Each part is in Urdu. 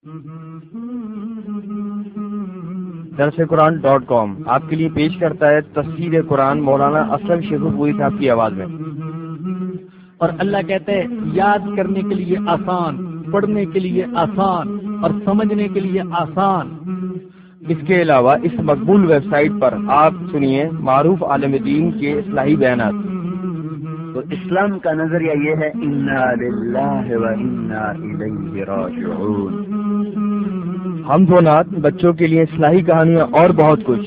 درسقرآن.com آپ کے لیے پیش کرتا ہے تفسیر قرآن مولانا اسلم شیخ پوری صاحب کی آواز میں۔ اور اللہ کہتے ہیں یاد کرنے کے لیے آسان، پڑھنے کے لیے آسان اور سمجھنے کے لیے آسان۔ اس کے علاوہ اس مقبول ویب سائٹ پر آپ سنیے معروف عالم دین کے اصلاحی بیانات۔ تو اسلام کا نظریہ یہ ہے انا للہ و انا الیہ راجعون۔ حمد و نعت، بچوں کے لیے اصلاحی کہانیاں اور بہت کچھ۔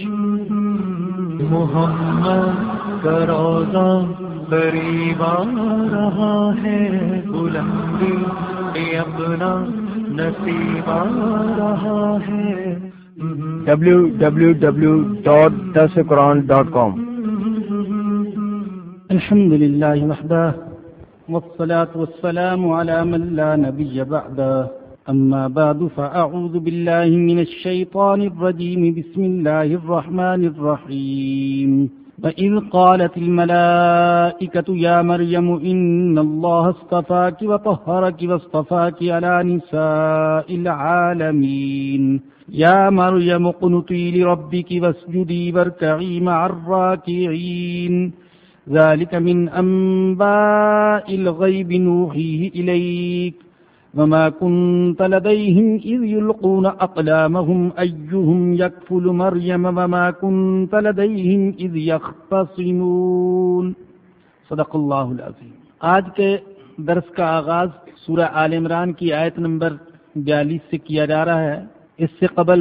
محمد کا روضہ قریب آ رہا ہے، بلندی اپنا نصیب آ رہا ہے۔ www.darsequran.com الحمد للہ وحدہ والصلاة والسلام على من لا نبی بعدہ، اما بعد فاعوذ باللہ من الشیطان الرجیم، بسم اللہ الرحمن الرحیم۔ وَإِذْ قَالَتِ الْمَلَائِكَةُ يَا مَرْيَمُ إِنَّ اللَّهَ اصْطَفَاكِ وَطَهَّرَكِ وَاصْطَفَاكِ عَلَى نِسَاءِ الْعَالَمِينَ يَا مَرْيَمُ اقْنُتِي لِرَبِّكِ وَاسْجُدِي وَارْكَعِي مَعَ الرَّاكِعِينَ ذَلِكَ مِنْ أَنْبَاءِ الْغَيْبِ نُوحِيهِ إِلَيْكَ وَمَا كُنْتَ لَدَيْهِمْ إِذْ يُلْقُونَ أَقْلَامَهُمْ أَيُّهُمْ يَكْفُلُ مَرْيَمَ وَمَا كُنْتَ لَدَيْهِمْ إِذْ يَخْتَصِمُونَ۔ صدق اللہ العظیم۔ آج کے درس کا آغاز سورہ آل عمران کی آیت نمبر 42 سے کیا جا رہا ہے۔ اس سے قبل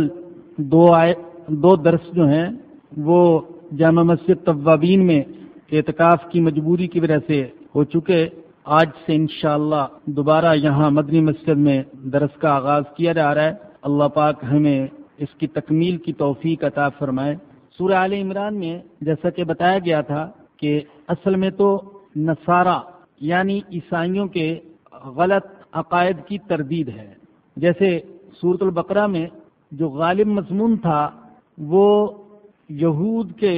دو درس جو ہیں وہ جامع مسجد توابین میں اعتکاف کی مجبوری کی وجہ سے ہو چکے۔ آج سے انشاءاللہ دوبارہ یہاں مدنی مسجد میں درس کا آغاز کیا جا رہا ہے۔ اللہ پاک ہمیں اس کی تکمیل کی توفیق عطا فرمائے۔ سورہ آل عمران میں جیسا کہ بتایا گیا تھا کہ اصل میں تو نصارہ یعنی عیسائیوں کے غلط عقائد کی تردید ہے۔ جیسے سورۃ البقرہ میں جو غالب مضمون تھا وہ یہود کے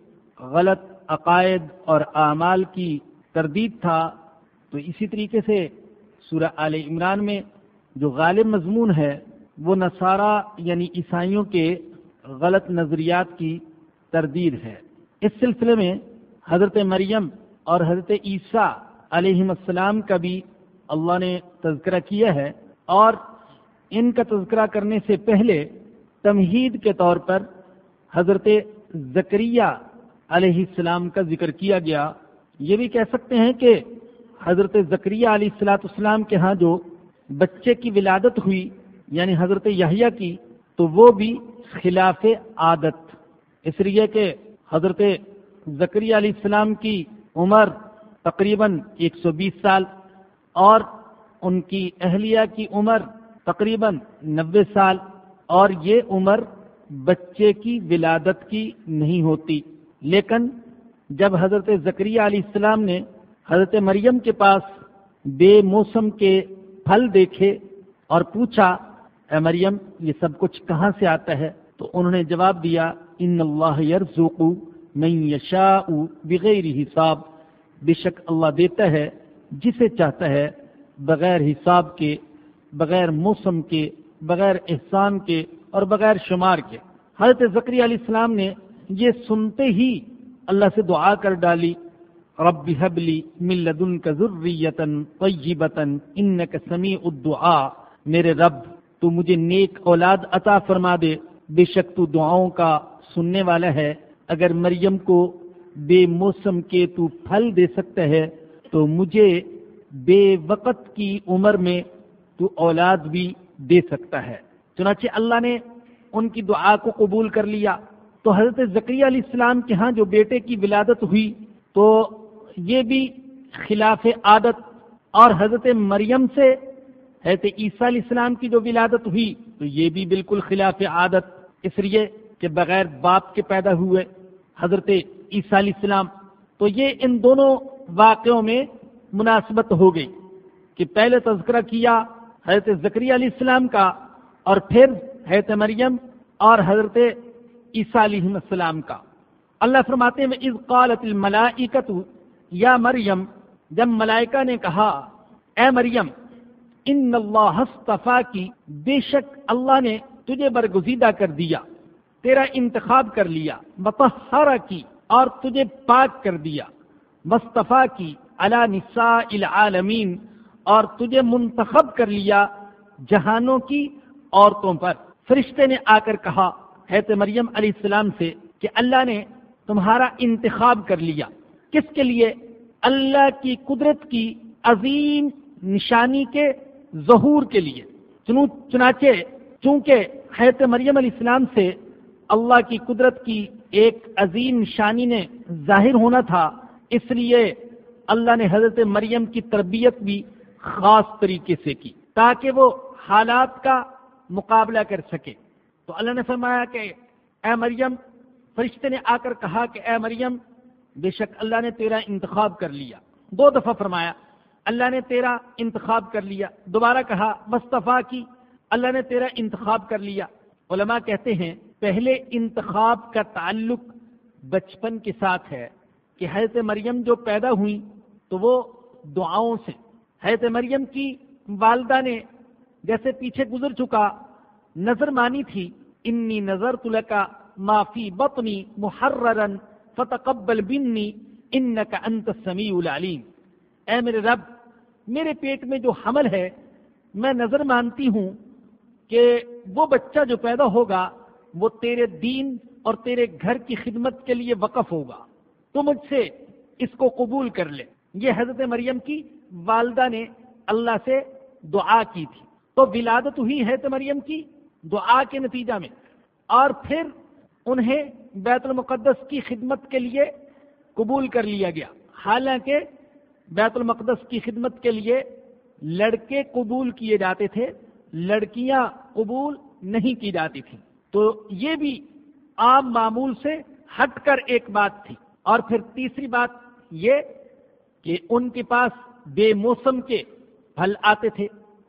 غلط عقائد اور اعمال کی تردید تھا، تو اسی طریقے سے سورہ آل عمران میں جو غالب مضمون ہے وہ نصارہ یعنی عیسائیوں کے غلط نظریات کی تردید ہے۔ اس سلسلے میں حضرت مریم اور حضرت عیسیٰ علیہم السلام کا بھی اللہ نے تذکرہ کیا ہے، اور ان کا تذکرہ کرنے سے پہلے تمہید کے طور پر حضرت زکریا علیہ السلام کا ذکر کیا گیا۔ یہ بھی کہہ سکتے ہیں کہ حضرت زکریا علیہ السلام کے ہاں جو بچے کی ولادت ہوئی یعنی حضرت یحییٰ کی، تو وہ بھی خلاف عادت، اس لیے کہ حضرت زکریا علیہ السلام کی عمر تقریباً 120 سال اور ان کی اہلیہ کی عمر تقریباً 90 سال، اور یہ عمر بچے کی ولادت کی نہیں ہوتی۔ لیکن جب حضرت زکریا علیہ السلام نے حضرت مریم کے پاس بے موسم کے پھل دیکھے اور پوچھا اے مریم یہ سب کچھ کہاں سے آتا ہے، تو انہوں نے جواب دیا ان اللہ یرزق من یشاء بغیر حساب، بے شک اللہ دیتا ہے جسے چاہتا ہے بغیر حساب کے، بغیر موسم کے، بغیر احسان کے اور بغیر شمار کے۔ حضرت زکریا علیہ السلام نے یہ سنتے ہی اللہ سے دعا کر ڈالی رب هب لی من لدنک ذریۃ طیبۃ انک سمیع الدعاء، میرے رب تو مجھے نیک اولاد عطا فرما دے، بے شک تو دعاؤں کا سننے والا ہے۔ اگر مریم کو بے موسم کے تو پھل دے سکتا ہے تو مجھے بے وقت کی عمر میں تو اولاد بھی دے سکتا ہے۔ چنانچہ اللہ نے ان کی دعا کو قبول کر لیا۔ تو حضرت زکریا علیہ السلام کے ہاں جو بیٹے کی ولادت ہوئی تو یہ بھی خلاف عادت، اور حضرت مریم سے حضرت عیسیٰ علیہ السلام کی جو ولادت ہوئی تو یہ بھی بالکل خلاف عادت، اس لیے کہ بغیر باپ کے پیدا ہوئے حضرت عیسیٰ علیہ السلام۔ تو یہ ان دونوں واقعوں میں مناسبت ہو گئی کہ پہلے تذکرہ کیا حضرت زکریا علیہ السلام کا اور پھر حضرت مریم اور حضرت عیسیٰ علیہ السلام کا۔ اللہ فرماتے ہیں اذ قالت الملائکۃ یا مریم، جب ملائکہ نے کہا اے مریم، ان اللہ اصطفا کی، بے شک اللہ نے تجھے برگزیدہ کر دیا، تیرا انتخاب کر لیا، مطہرہ کی اور تجھے پاک کر دیا، مصطفیٰ کی علی نساء العالمین اور تجھے منتخب کر لیا جہانوں کی عورتوں پر۔ فرشتے نے آ کر کہا حضرت مریم علیہ السلام سے کہ اللہ نے تمہارا انتخاب کر لیا، کس کے لیے؟ اللہ کی قدرت کی عظیم نشانی کے ظہور کے لیے۔ چنانچہ چونکہ حضرت مریم علیہ السلام سے اللہ کی قدرت کی ایک عظیم نشانی نے ظاہر ہونا تھا، اس لیے اللہ نے حضرت مریم کی تربیت بھی خاص طریقے سے کی تاکہ وہ حالات کا مقابلہ کر سکے۔ تو اللہ نے فرمایا کہ اے مریم، فرشتے نے آ کر کہا کہ اے مریم، بے شک اللہ نے تیرا انتخاب کر لیا۔ 2 دفعہ فرمایا اللہ نے تیرا انتخاب کر لیا، دوبارہ کہا مصطفیٰ کی، اللہ نے تیرا انتخاب کر لیا۔ علماء کہتے ہیں پہلے انتخاب کا تعلق بچپن کے ساتھ ہے کہ حضرت مریم جو پیدا ہوئی تو وہ دعاؤں سے، حضرت مریم کی والدہ نے جیسے پیچھے گزر چکا نظر مانی تھی، انی نظرت لک ما فی بطنی محررا فتقبل منی انک انت السمیع العلیم، اے میرے رب، میرے پیٹ میں جو حمل ہے میں نظر مانتی ہوں کہ وہ بچہ جو پیدا ہوگا وہ تیرے دین اور تیرے گھر کی خدمت کے لیے وقف ہوگا، تو مجھ سے اس کو قبول کر لے۔ یہ حضرت مریم کی والدہ نے اللہ سے دعا کی تھی، تو ولادت ہوئی حضرت مریم کی دعا کے نتیجہ میں، اور پھر انہیں بیت المقدس کی خدمت کے لیے قبول کر لیا گیا۔ حالانکہ بیت المقدس کی خدمت کے لیے لڑکے قبول کیے جاتے تھے، لڑکیاں قبول نہیں کی جاتی تھیں، تو یہ بھی عام معمول سے ہٹ کر ایک بات تھی۔ اور پھر تیسری بات یہ کہ ان کے پاس بے موسم کے پھل آتے تھے،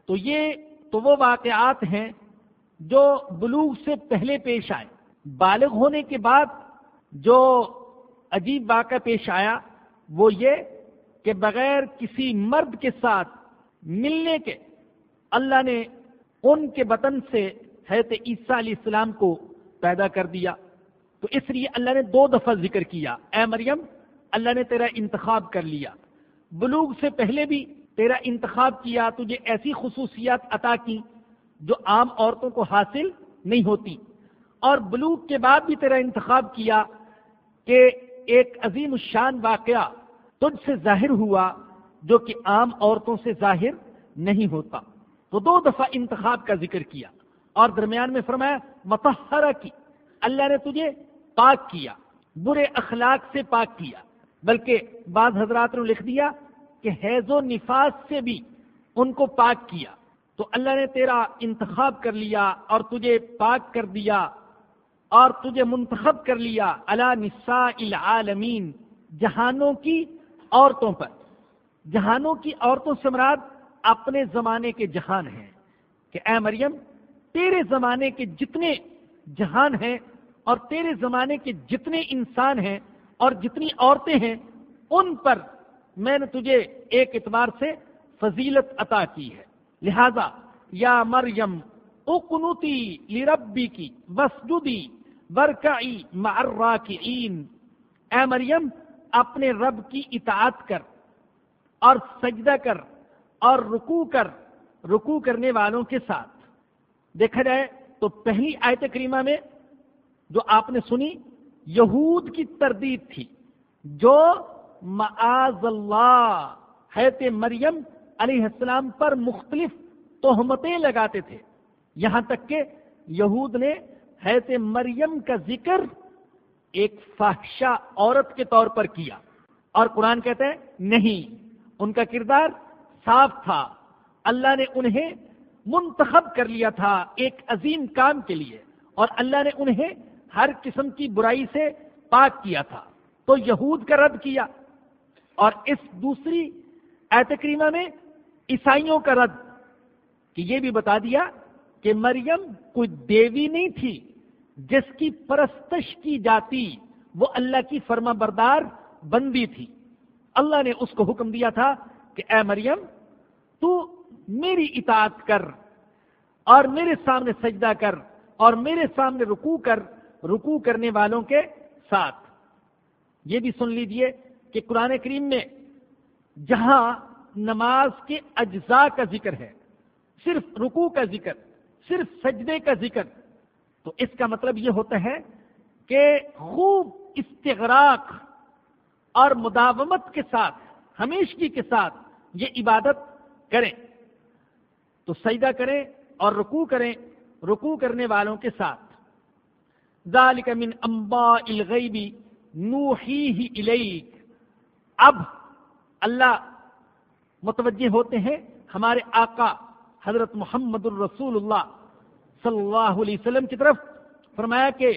تو وہ واقعات ہیں جو بلوغ سے پہلے پیش آئے۔ بالغ ہونے کے بعد جو عجیب واقعہ پیش آیا وہ یہ کہ بغیر کسی مرد کے ساتھ ملنے کے اللہ نے ان کے بطن سے حضرت عیسیٰ علیہ السلام کو پیدا کر دیا۔ تو اس لیے اللہ نے 2 دفعہ ذکر کیا، اے مریم، اللہ نے تیرا انتخاب کر لیا، بلوغ سے پہلے بھی تیرا انتخاب کیا، تجھے ایسی خصوصیات عطا کی جو عام عورتوں کو حاصل نہیں ہوتی، اور بلوغ کے بعد بھی تیرا انتخاب کیا کہ ایک عظیم الشان واقعہ تجھ سے ظاہر ہوا جو کہ عام عورتوں سے ظاہر نہیں ہوتا۔ تو 2 دفعہ انتخاب کا ذکر کیا، اور درمیان میں فرمایا مطہرہ کی، اللہ نے تجھے پاک کیا، برے اخلاق سے پاک کیا، بلکہ بعض حضرات نے لکھ دیا کہ حیض و نفاس سے بھی ان کو پاک کیا۔ تو اللہ نے تیرا انتخاب کر لیا اور تجھے پاک کر دیا اور تجھے منتخب کر لیا علی نساء العالمین، جہانوں کی عورتوں پر۔ جہانوں کی عورتوں سے مراد اپنے زمانے کے جہان ہیں کہ اے مریم، تیرے زمانے کے جتنے جہان ہیں اور تیرے زمانے کے جتنے انسان ہیں اور جتنی عورتیں ہیں ان پر میں نے تجھے ایک اعتبار سے فضیلت عطا کی ہے۔ لہذا یا مریم اقنتی لربکی واسجدی وارکعی مع الراکعین، اے مریم اپنے رب کی اطاعت کر اور سجدہ کر اور رکوع کرنے والوں کے ساتھ۔ دیکھا جائے تو پہلی آیت کریمہ میں جو آپ نے سنی یہود کی تردید تھی جو معاذ اللہ حضرت مریم علیہ السلام پر مختلف تہمتیں لگاتے تھے، یہاں تک کہ یہود نے حضرت مریم کا ذکر ایک فاحشہ عورت کے طور پر کیا، اور قرآن کہتا ہے نہیں، ان کا کردار صاف تھا، اللہ نے انہیں منتخب کر لیا تھا ایک عظیم کام کے لیے، اور اللہ نے انہیں ہر قسم کی برائی سے پاک کیا تھا۔ تو یہود کا رد کیا، اور اس دوسری آیت کریمہ میں عیسائیوں کا رد، کہ یہ بھی بتا دیا کہ مریم کوئی دیوی نہیں تھی جس کی پرستش کی جاتی، وہ اللہ کی فرما بردار بندی تھی۔ اللہ نے اس کو حکم دیا تھا کہ اے مریم، تو میری اطاعت کر اور میرے سامنے سجدہ کر اور میرے سامنے رکوع کر، رکوع کرنے والوں کے ساتھ۔ یہ بھی سن لیجئے کہ قرآن کریم میں جہاں نماز کے اجزاء کا ذکر ہے، صرف رکوع کا ذکر، صرف سجدے کا ذکر، تو اس کا مطلب یہ ہوتا ہے کہ خوب استغراق اور مداومت کے ساتھ، ہمیشگی کے ساتھ یہ عبادت کریں، تو سجدہ کریں اور رکوع کریں، رکوع کرنے والوں کے ساتھ۔ ذالک من انباء الغیب نوحیہ الیک۔ اب اللہ متوجہ ہوتے ہیں ہمارے آقا حضرت محمد الرسول اللہ صلی اللہ علیہ وسلم کی طرف، فرمایا کہ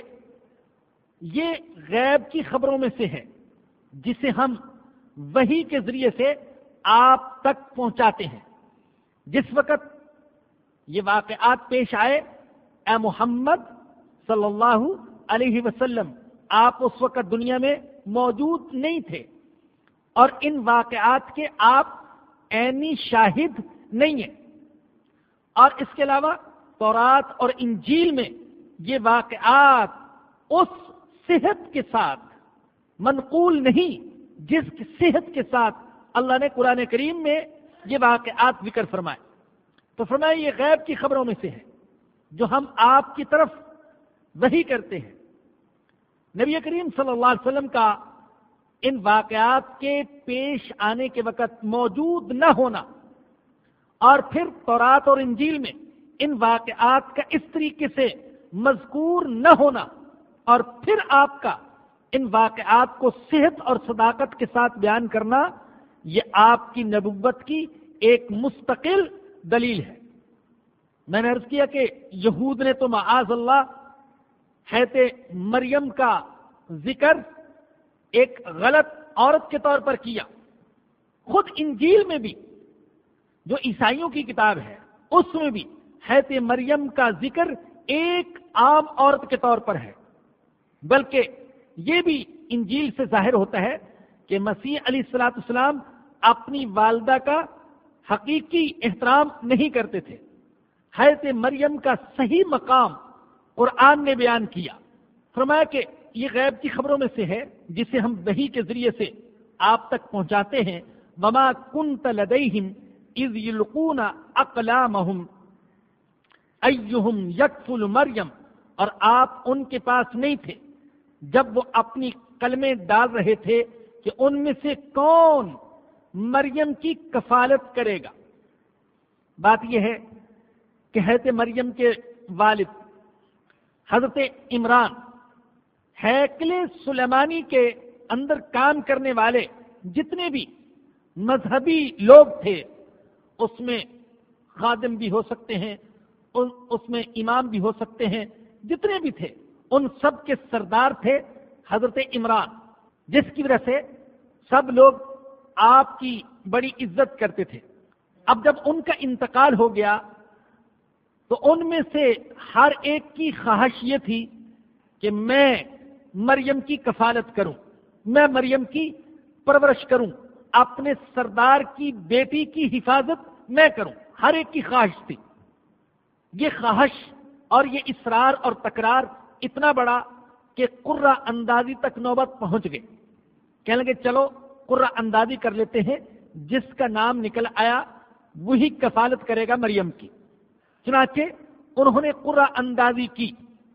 یہ غیب کی خبروں میں سے ہے جسے ہم وحی کے ذریعے سے آپ تک پہنچاتے ہیں۔ جس وقت یہ واقعات پیش آئے، اے محمد صلی اللہ علیہ وسلم، آپ اس وقت دنیا میں موجود نہیں تھے اور ان واقعات کے آپ عینی شاہد نہیں ہیں، اور اس کے علاوہ تورات اور انجیل میں یہ واقعات اس صحت کے ساتھ منقول نہیں جس کی صحت کے ساتھ اللہ نے قرآن کریم میں یہ واقعات ذکر فرمائے۔ تو فرمایا یہ غیب کی خبروں میں سے ہے جو ہم آپ کی طرف وحی کرتے ہیں۔ نبی کریم صلی اللہ علیہ وسلم کا ان واقعات کے پیش آنے کے وقت موجود نہ ہونا اور پھر تورات اور انجیل میں ان واقعات کا اس طریقے سے مذکور نہ ہونا اور پھر آپ کا ان واقعات کو صحت اور صداقت کے ساتھ بیان کرنا، یہ آپ کی نبوت کی ایک مستقل دلیل ہے۔ میں نے عرض کیا کہ یہود نے تو معاذ اللہ حضرت مریم کا ذکر ایک غلط عورت کے طور پر کیا۔ خود انجیل میں بھی جو عیسائیوں کی کتاب ہے اس میں بھی حضرت مریم کا ذکر ایک عام عورت کے طور پر ہے، بلکہ یہ بھی انجیل سے ظاہر ہوتا ہے کہ مسیح علیہ الصلوۃ والسلام اپنی والدہ کا حقیقی احترام نہیں کرتے تھے۔ حضرت مریم کا صحیح مقام قرآن نے بیان کیا، فرمایا کہ یہ غیب کی خبروں میں سے ہے جسے ہم وحی کے ذریعے سے آپ تک پہنچاتے ہیں۔ وما كنت لديهم اذ يلقون اقلامهم ايهم يكفل مریم، اور آپ ان کے پاس نہیں تھے جب وہ اپنی قلمیں ڈال رہے تھے کہ ان میں سے کون مریم کی کفالت کرے گا۔ بات یہ ہے کہ حضرت مریم کے والد حضرت عمران ہیکل سلیمانی کے اندر کام کرنے والے جتنے بھی مذہبی لوگ تھے، اس میں خادم بھی ہو سکتے ہیں، اس میں امام بھی ہو سکتے ہیں، جتنے بھی تھے ان سب کے سردار تھے حضرت عمران، جس کی وجہ سے سب لوگ آپ کی بڑی عزت کرتے تھے۔ اب جب ان کا انتقال ہو گیا تو ان میں سے ہر ایک کی خواہش یہ تھی کہ میں مریم کی کفالت کروں، میں مریم کی پرورش کروں، اپنے سردار کی بیٹی کی حفاظت میں کروں، ہر ایک کی خواہش تھی۔ یہ خواہش اور یہ اصرار اور تکرار اتنا بڑا کہ قرہ اندازی تک نوبت پہنچ گئے۔ کہنے لگے چلو قرہ اندازی کر لیتے ہیں، جس کا نام نکل آیا وہی کفالت کرے گا مریم کی۔ چنانچہ انہوں نے قرہ اندازی کی۔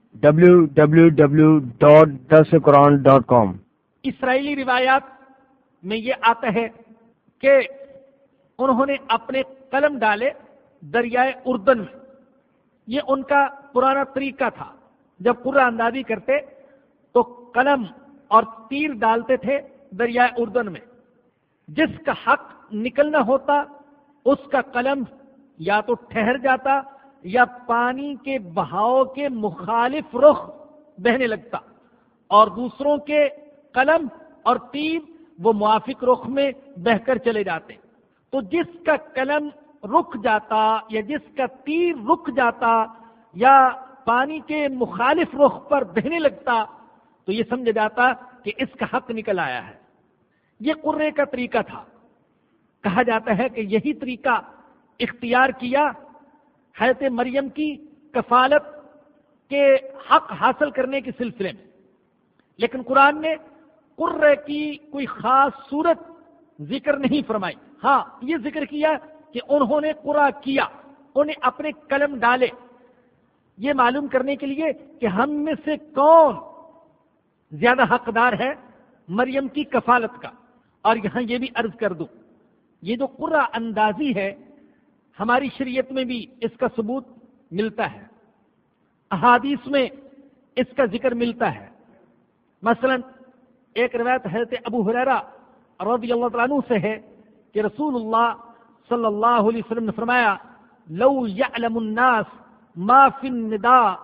www.dasquran.com اسرائیلی روایات میں یہ آتا ہے کہ انہوں نے اپنے قلم ڈالے دریائے اردن میں۔ یہ ان کا پرانا طریقہ تھا، جب قرہ اندازی کرتے تو قلم اور تیر ڈالتے تھے دریائے اردن میں۔ جس کا حق نکلنا ہوتا اس کا قلم یا تو ٹھہر جاتا یا پانی کے بہاؤ کے مخالف رخ بہنے لگتا، اور دوسروں کے قلم اور تیر وہ موافق رخ میں بہ کر چلے جاتے۔ تو جس کا قلم رک جاتا یا جس کا تیر رک جاتا یا پانی کے مخالف رخ پر بہنے لگتا تو یہ سمجھا جاتا کہ اس کا حق نکل آیا ہے۔ یہ قرے کا طریقہ تھا۔ کہا جاتا ہے کہ یہی طریقہ اختیار کیا حضرت مریم کی کفالت کے حق حاصل کرنے کے سلسلے میں، لیکن قرآن نے قرہ کی کوئی خاص صورت ذکر نہیں فرمائی. ہاں یہ ذکر کیا کہ انہوں نے قرہ کیا، انہیں اپنے قلم ڈالے، یہ معلوم کرنے کے لیے کہ ہم میں سے کون زیادہ حقدار ہے مریم کی کفالت کا. اور یہاں یہ بھی عرض کر دوں، یہ جو قرہ اندازی ہے ہماری شریعت میں بھی اس کا ثبوت ملتا ہے، احادیث میں اس کا ذکر ملتا ہے. مثلا ایک روایت حضرت ابو ہریرہ رضی اللہ تعالیٰ عنہ سے ہے کہ رسول اللہ صلی اللہ علیہ وسلم نے فرمایا لو یعلم الناس ما فی النداء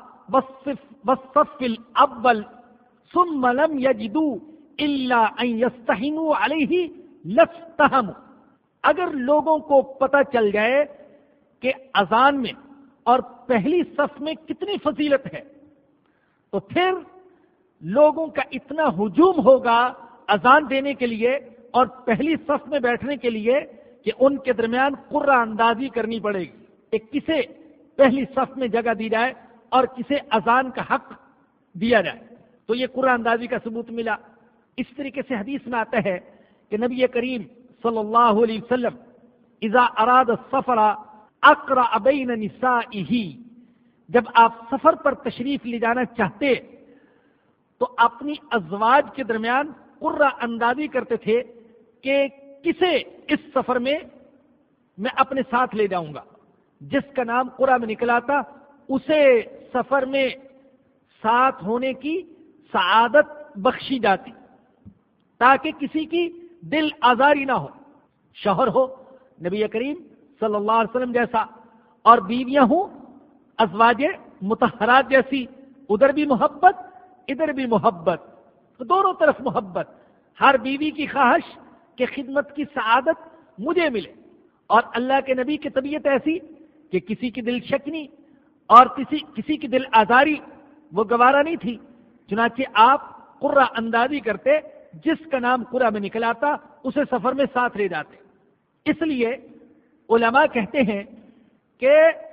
والصف الاول ثم لم یجدوا الا ان یستہنوا علیہ لاستہموا. اگر لوگوں کو پتہ چل جائے کہ اذان میں اور پہلی صف میں کتنی فضیلت ہے تو پھر لوگوں کا اتنا ہجوم ہوگا اذان دینے کے لیے اور پہلی صف میں بیٹھنے کے لیے کہ ان کے درمیان قرہ اندازی کرنی پڑے گی کہ کسے پہلی صف میں جگہ دی جائے اور کسے اذان کا حق دیا جائے. تو یہ قرہ اندازی کا ثبوت ملا. اس طریقے سے حدیث میں آتا ہے کہ نبی کریم صلی اللہ علیہ وسلم اذا اراد السفر اقرأ بین نسائہ، جب آپ سفر پر تشریف لے جانا چاہتے تو اپنی ازواج کے درمیان قرہ اندازی کرتے تھے کہ کسے اس سفر میں اپنے ساتھ لے جاؤں گا. جس کا نام قرہ میں نکلا تھا اسے سفر میں ساتھ ہونے کی سعادت بخشی جاتی تاکہ کسی کی دل آزاری نہ ہو. شوہر ہو نبی کریم صلی اللہ علیہ وسلم جیسا اور بیویاں ہوں ازواج مطہرات جیسی، ادھر بھی محبت ادھر بھی محبت، دونوں طرف محبت. ہر بیوی کی خواہش کہ خدمت کی سعادت مجھے ملے، اور اللہ کے نبی کی طبیعت ایسی کہ کسی کی دل شکنی اور کسی کی دل آزاری وہ گوارا نہیں تھی. چنانچہ آپ قرہ اندازی کرتے، جس کا نام قرہ میں نکلا تھا اسے سفر میں ساتھ لے جاتے. اس لیے علماء کہتے ہیں کہ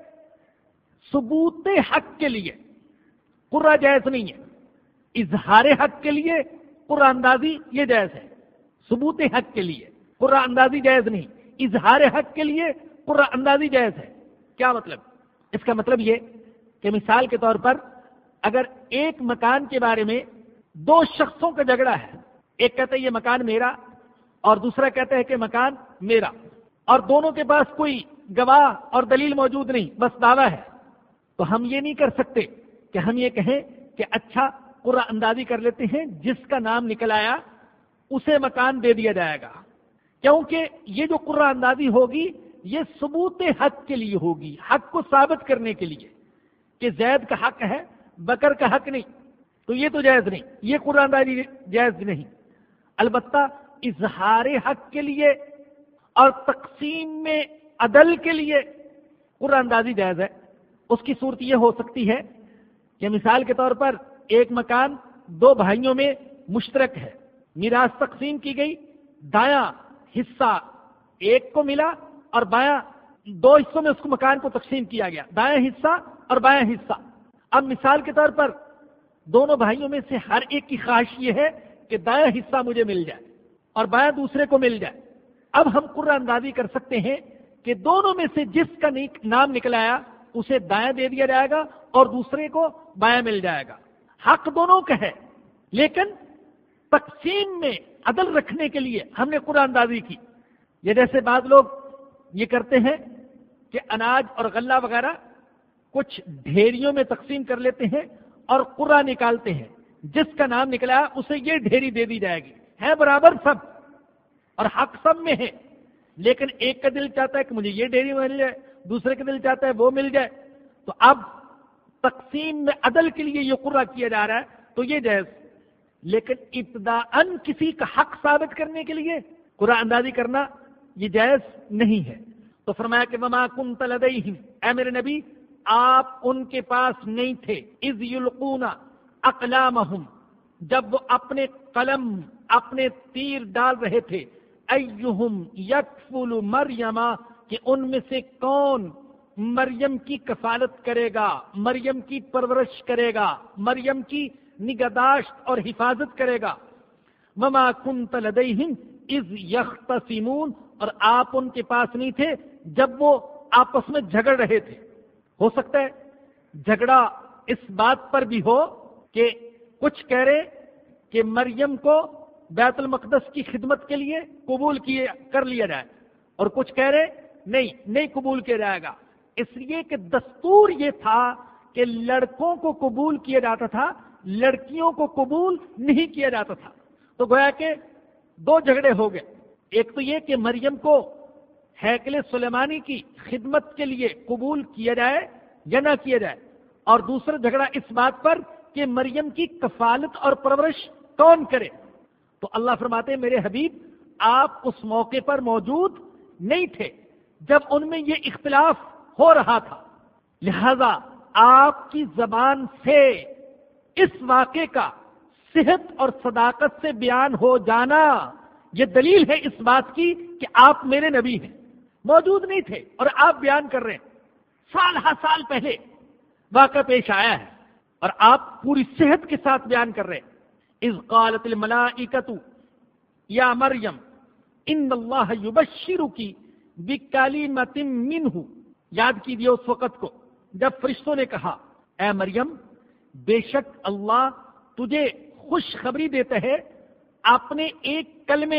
ثبوت حق کے لیے قرہ جائز نہیں ہے، اظہار حق کے لیے قرہ اندازی یہ جائز ہے. ثبوت حق کے لیے قرہ اندازی جائز نہیں، اظہار حق کے لیے قرہ اندازی جائز ہے. کیا مطلب؟ اس کا مطلب یہ کہ مثال کے طور پر اگر ایک مکان کے بارے میں دو شخصوں کا جھگڑا ہے، ایک کہتا ہے یہ مکان میرا اور دوسرا کہتا ہے کہ مکان میرا، اور دونوں کے پاس کوئی گواہ اور دلیل موجود نہیں، بس دعویٰ ہے، تو ہم یہ نہیں کر سکتے کہ ہم یہ کہیں کہ اچھا قرہ اندازی کر لیتے ہیں، جس کا نام نکل آیا اسے مکان دے دیا جائے گا. کیونکہ یہ جو قرہ اندازی ہوگی یہ ثبوت حق کے لیے ہوگی، حق کو ثابت کرنے کے لیے کہ زید کا حق ہے بکر کا حق نہیں، تو یہ تو جائز نہیں، یہ قرہ اندازی جائز نہیں. البتہ اظہار حق کے لیے اور تقسیم میں عدل کے لیے قرہ اندازی جائز ہے. اس کی صورت یہ ہو سکتی ہے کہ مثال کے طور پر ایک مکان دو بھائیوں میں مشترک ہے، میراث تقسیم کی گئی، دایاں حصہ ایک کو ملا اور بایاں دو حصوں میں اس کو مکان کو تقسیم کیا گیا، دایاں حصہ اور بایاں حصہ. اب مثال کے طور پر دونوں بھائیوں میں سے ہر ایک کی خواہش یہ ہے کہ دایاں حصہ مجھے مل جائے اور بایاں دوسرے کو مل جائے. اب ہم قرہ اندازی کر سکتے ہیں کہ دونوں میں سے جس کا نام نکل آیا اسے دایاں دے دیا جائے گا اور دوسرے کو بایاں مل جائے گا. حق دونوں کا ہے، لیکن تقسیم میں عدل رکھنے کے لیے ہم نے قرہ اندازی کی. یہ جیسے بعض لوگ یہ کرتے ہیں کہ اناج اور غلہ وغیرہ کچھ ڈھیریوں میں تقسیم کر لیتے ہیں اور قرہ نکالتے ہیں، جس کا نام نکلا اسے یہ ڈھیری دے دی جائے گی. ہے برابر سب اور حق سب میں ہے، لیکن ایک کا دل چاہتا ہے کہ مجھے یہ ڈھیری مل جائے، دوسرے کا دل چاہتا ہے وہ مل جائے. تو اب تقسیم میں عدل کے لیے یہ قرہ کیا جا رہا ہے تو یہ جائز، لیکن ابتداءً کسی کا حق ثابت کرنے کے لیے قرہ اندازی کرنا یہ جائز نہیں ہے. تو فرمایا کہ وما کنت لدیہم، اے میرے نبی آپ ان کے پاس نہیں تھے، اذ یلقون اقلامہم، جب وہ اپنے قلم اپنے تیر ڈال رہے تھے، ایہم یکفل مریم کہ ان میں سے کون مریم کی کفالت کرے گا، مریم کی پرورش کرے گا، مریم کی نگہداشت اور حفاظت کرے گا۔ وما كنت لديهم اذ يختصمون، اور آپ ان کے پاس نہیں تھے جب وہ آپس میں جھگڑ رہے تھے۔ ہو سکتا ہے جھگڑا اس بات پر بھی ہو کہ کچھ کہہ رہے کہ مریم کو بیت المقدس کی خدمت کے لیے قبول کر لیا جائے، اور کچھ کہہ رہے نہیں قبول کیا جائے گا، اس لیے کہ دستور یہ تھا کہ لڑکوں کو قبول کیا جاتا تھا، لڑکیوں کو قبول نہیں کیا جاتا تھا۔ تو گویا کہ دو جھگڑے ہو گئے، ایک تو یہ کہ مریم کو ہیکل سلیمانی کی خدمت کے لیے قبول کیا جائے یا نہ کیا جائے، اور دوسرا جھگڑا اس بات پر کہ مریم کی کفالت اور پرورش کون کرے۔ تو اللہ فرماتے ہیں میرے حبیب آپ اس موقع پر موجود نہیں تھے جب ان میں یہ اختلاف ہو رہا تھا، لہذا آپ کی زبان سے اس واقعے کا صحت اور صداقت سے بیان ہو جانا یہ دلیل ہے اس بات کی کہ آپ میرے نبی ہیں۔ موجود نہیں تھے اور آپ بیان کر رہے ہیں، سال ہا سال پہلے واقعہ پیش آیا ہے اور آپ پوری صحت کے ساتھ بیان کر رہے ہیں۔ اذ قالت الملائکۃ یا مریم ان اللہ یبشرک بکلمۃ منہ، یاد کیجیے اس وقت کو جب فرشتوں نے کہا اے مریم بے شک اللہ تجھے خوشخبری دیتا ہے اپنے ایک کلمے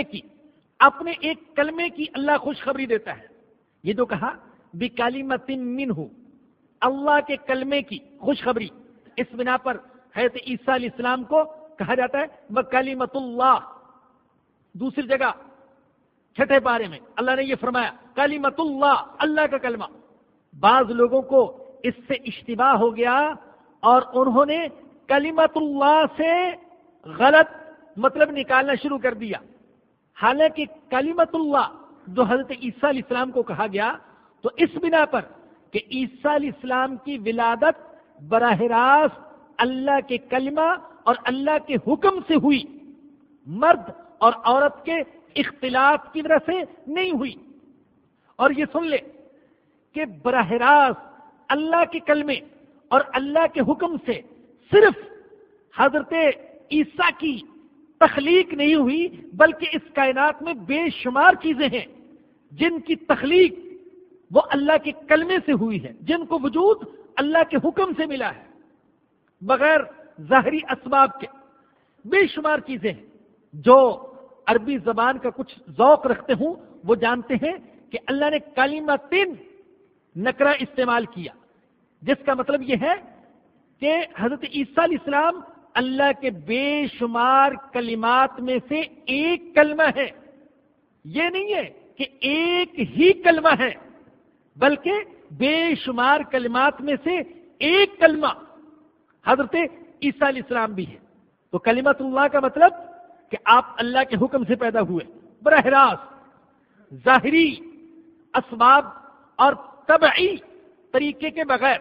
کی اللہ خوشخبری دیتا ہے۔ یہ جو کہا بکلمۃ منہ، اللہ کے کلمے کی خوشخبری، اس بنا پر حضرت عیسیٰ علیہ السلام کو کہا جاتا ہے وکلمۃ اللہ۔ دوسری جگہ چھٹے پارے میں اللہ نے یہ فرمایا کلمۃ اللہ، اللہ کا کلمہ۔ بعض لوگوں کو اس سے اشتباہ ہو گیا اور انہوں نے کلمۃ اللہ سے غلط مطلب نکالنا شروع کر دیا، حالانکہ کلمۃ اللہ جو حضرت عیسیٰ علیہ السلام کو کہا گیا تو اس بنا پر کہ عیسیٰ علیہ السلام کی ولادت براہ راست اللہ کے کلمہ اور اللہ کے حکم سے ہوئی، مرد اور عورت کے اختلاف کی وجہ سے نہیں ہوئی۔ اور یہ سن لے کہ براہ راست اللہ کے کلمے اور اللہ کے حکم سے صرف حضرت عیسیٰ کی تخلیق نہیں ہوئی، بلکہ اس کائنات میں بے شمار چیزیں ہیں جن کی تخلیق وہ اللہ کے کلمے سے ہوئی ہے، جن کو وجود اللہ کے حکم سے ملا ہے، بغیر ظاہری اسباب کے۔ بے شمار چیزیں ہیں۔ جو عربی زبان کا کچھ ذوق رکھتے ہوں وہ جانتے ہیں کہ اللہ نے کلمتین نکرہ استعمال کیا، جس کا مطلب یہ ہے کہ حضرت عیسیٰ علیہ السلام اللہ کے بے شمار کلمات میں سے ایک کلمہ ہے۔ یہ نہیں ہے کہ ایک ہی کلمہ ہے، بلکہ بے شمار کلمات میں سے ایک کلمہ حضرت عیسیٰ علیہ السلام بھی ہے۔ تو کلمت اللہ کا مطلب کہ آپ اللہ کے حکم سے پیدا ہوئے، براہ راست ظاہری اسباب اور طبعی طریقے کے بغیر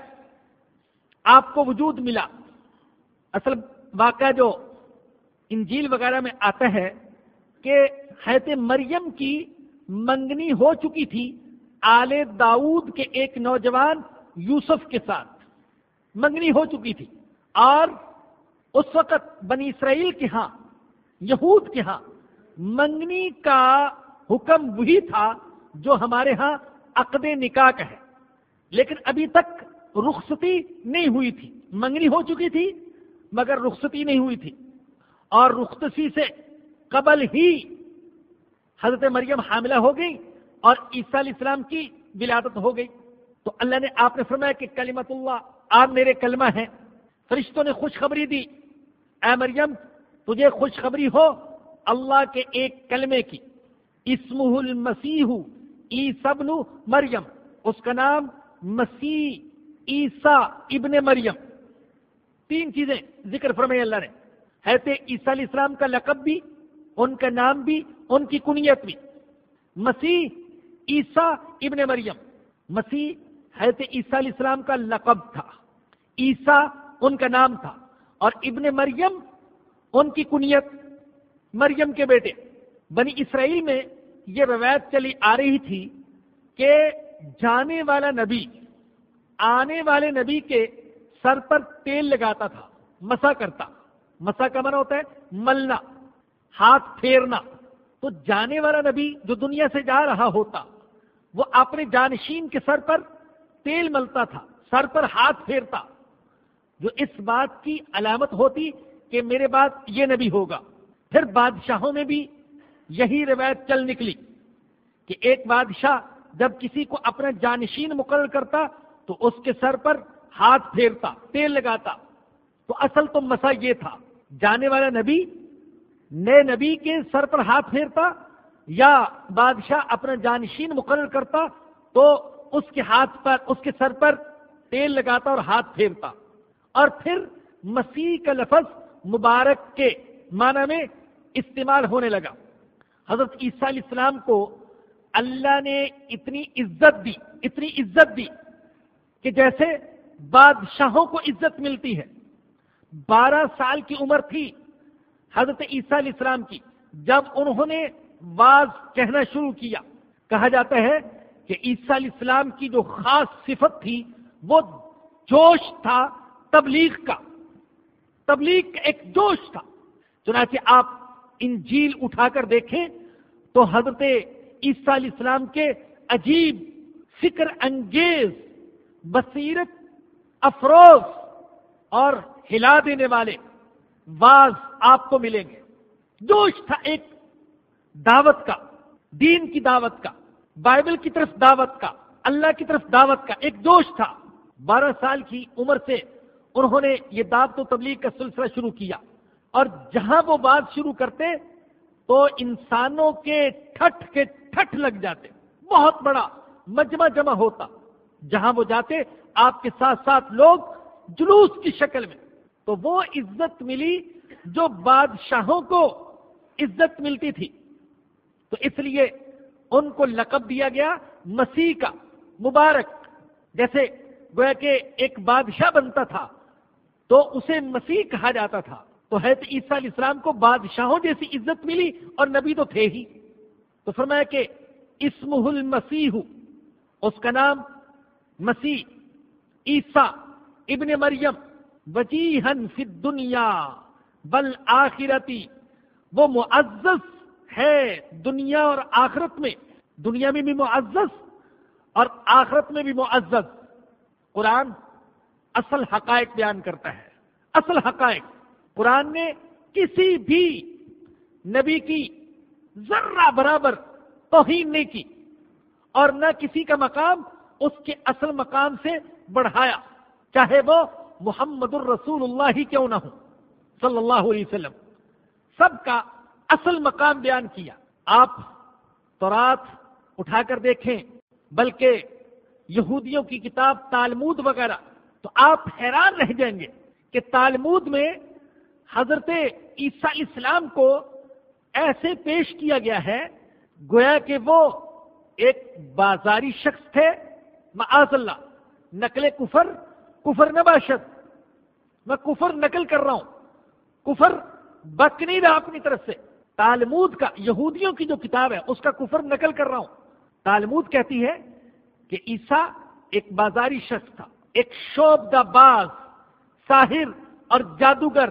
آپ کو وجود ملا۔ اصل واقعہ جو انجیل وغیرہ میں آتا ہے کہ حضرت مریم کی منگنی ہو چکی تھی آل داؤد کے ایک نوجوان یوسف کے ساتھ، منگنی ہو چکی تھی، اور اس وقت بنی اسرائیل کے ہاں، یہود کے ہاں منگنی کا حکم وہی تھا جو ہمارے ہاں عقد نکاح کا ہے، لیکن ابھی تک رخصتی نہیں ہوئی تھی۔ منگنی ہو چکی تھی مگر رخصتی نہیں ہوئی تھی، اور رخصتی سے قبل ہی حضرت مریم حاملہ ہو گئی اور عیسیٰ علیہ السلام کی ولادت ہو گئی۔ تو اللہ نے آپ نے فرمایا کہ کلمت اللہ، آپ میرے کلمہ ہیں۔ فرشتوں نے خوشخبری دی اے مریم تجھے خوشخبری ہو اللہ کے ایک کلمے کی، اسمہ المسیح عیسیٰ ابن مریم، اس کا نام مسیح عیسیٰ ابن مریم۔ تین چیزیں ذکر فرمائی اللہ نے، حضرت عیسیٰ علیہ السلام کا لقب بھی، ان کا نام بھی، ان کی کنیت بھی۔ مسیح عیسیٰ ابن مریم، مسیح حضرت عیسیٰ علیہ السلام کا لقب تھا، عیسیٰ ان کا نام تھا، اور ابن مریم ان کی کنیت، مریم کے بیٹے۔ بنی اسرائیل میں یہ روایت چلی آ رہی تھی کہ جانے والا نبی آنے والے نبی کے سر پر تیل لگاتا تھا، مسا کرتا. مسا کا معنی ہوتا ہے ملنا، ہاتھ پھیرنا. تو جانے والا نبی جو دنیا سے جا رہا ہوتا وہ اپنے جانشین کے سر پر تیل ملتا تھا، سر پر ہاتھ پھیرتا، جو اس بات کی علامت ہوتی کہ میرے بعد یہ نبی ہوگا. پھر بادشاہوں میں بھی یہی روایت چل نکلی کہ ایک بادشاہ جب کسی کو اپنا جانشین مقرر کرتا تو اس کے سر پر ہاتھ پھیرتا، تیل لگاتا. تو اصل تو مسا یہ تھا، جانے والا نبی نئے نبی کے سر پر ہاتھ پھیرتا یا بادشاہ اپنا جانشین مقرر کرتا تو اس کے ہاتھ پر، اس کے سر پر تیل لگاتا اور ہاتھ پھیرتا. اور پھر مسیح کا لفظ مبارک کے معنی میں استعمال ہونے لگا. حضرت عیسیٰ علیہ السلام کو اللہ نے اتنی عزت دی کہ جیسے بادشاہوں کو عزت ملتی ہے. 12 سال کی عمر تھی حضرت عیسیٰ علیہ السلام کی جب انہوں نے واز کہنا شروع کیا. کہا جاتا ہے کہ عیسیٰ علیہ السلام کی جو خاص صفت تھی وہ جوش تھا، تبلیغ کا ایک جوش تھا. چنانچہ آپ انجیل اٹھا کر دیکھیں تو حضرت عیسیٰ علیہ السلام کے عجیب، فکر انگیز، بصیرت افروز اور ہلا دینے والے واز آپ کو ملیں گے. جوش تھا ایک دعوت کا، دین کی دعوت کا، بائبل کی طرف دعوت کا، اللہ کی طرف دعوت کا ایک جوش تھا. 12 سال کی عمر سے انہوں نے یہ دعوت و تبلیغ کا سلسلہ شروع کیا. اور جہاں وہ بات شروع کرتے تو انسانوں کے ٹھٹ لگ جاتے. بہت بڑا مجمع جمع ہوتا. جہاں وہ جاتے آپ کے ساتھ ساتھ لوگ جلوس کی شکل میں. تو وہ عزت ملی جو بادشاہوں کو عزت ملتی تھی. تو اس لیے ان کو لقب دیا گیا مسیح کا، مبارک. جیسے گویا کہ ایک بادشاہ بنتا تھا تو اسے مسیح کہا جاتا تھا. تو حضرت عیسیٰ علیہ السلام کو بادشاہوں جیسی عزت ملی اور نبی تو تھے ہی. تو فرمایا کہ اسمہ المسیح، اس کا نام مسیح عیسیٰ ابن مریم، وجیہن فی الدنیا والآخرتی، وہ معزز ہے دنیا اور آخرت میں. دنیا میں بھی معزز اور آخرت میں بھی معزز. قرآن اصل حقائق بیان کرتا ہے. اصل حقائق قرآن نے کسی بھی نبی کی ذرہ برابر توہین نہیں کی اور نہ کسی کا مقام اس کے اصل مقام سے بڑھایا، چاہے وہ محمد الرسول اللہ کیوں نہ ہو صلی اللہ علیہ وسلم. سب کا اصل مقام بیان کیا. آپ تورات اٹھا کر دیکھیں، بلکہ یہودیوں کی کتاب تالمود وغیرہ، تو آپ حیران رہ جائیں گے کہ تالمود میں حضرت عیسیٰ علیہ السلام کو ایسے پیش کیا گیا ہے گویا کہ وہ ایک بازاری شخص تھے. معاذ اللہ، نقل کفر نہ باشد، میں کفر نقل کر رہا ہوں، کفر بک نہیں رہا اپنی طرف سے. تالمود کا، یہودیوں کی جو کتاب ہے اس کا کفر نقل کر رہا ہوں. تالمود کہتی ہے کہ عیسیٰ ایک بازاری شخص تھا، ایک شعبدہ باز، ساحر اور جادوگر،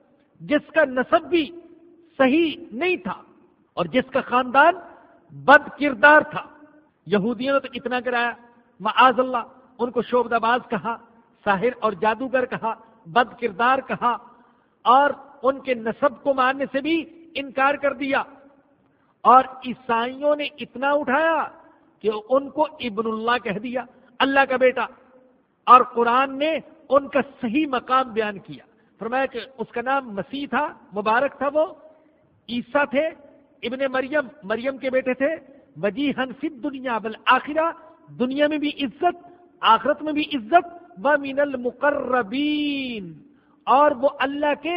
جس کا نسب بھی صحیح نہیں تھا اور جس کا خاندان بد کردار تھا. یہودیوں نے تو اتنا کرایا، معاذ اللہ، ان کو شعبدہ باز کہا، ساحر اور جادوگر کہا، بد کردار کہا، اور ان کے نسب کو ماننے سے بھی انکار کر دیا. اور عیسائیوں نے اتنا اٹھایا کہ ان کو ابن اللہ کہہ دیا، اللہ کا بیٹا. اور قرآن نے ان کا صحیح مقام بیان کیا. فرمایا کہ اس کا نام مسیح تھا، مبارک تھا. وہ عیسیٰ تھے ابن مریم کے بیٹے تھے. وجیہن فی الدنیا والآخرہ، دنیا میں بھی عزت، آخرت میں بھی عزت. ومن المقربین، اور وہ اللہ کے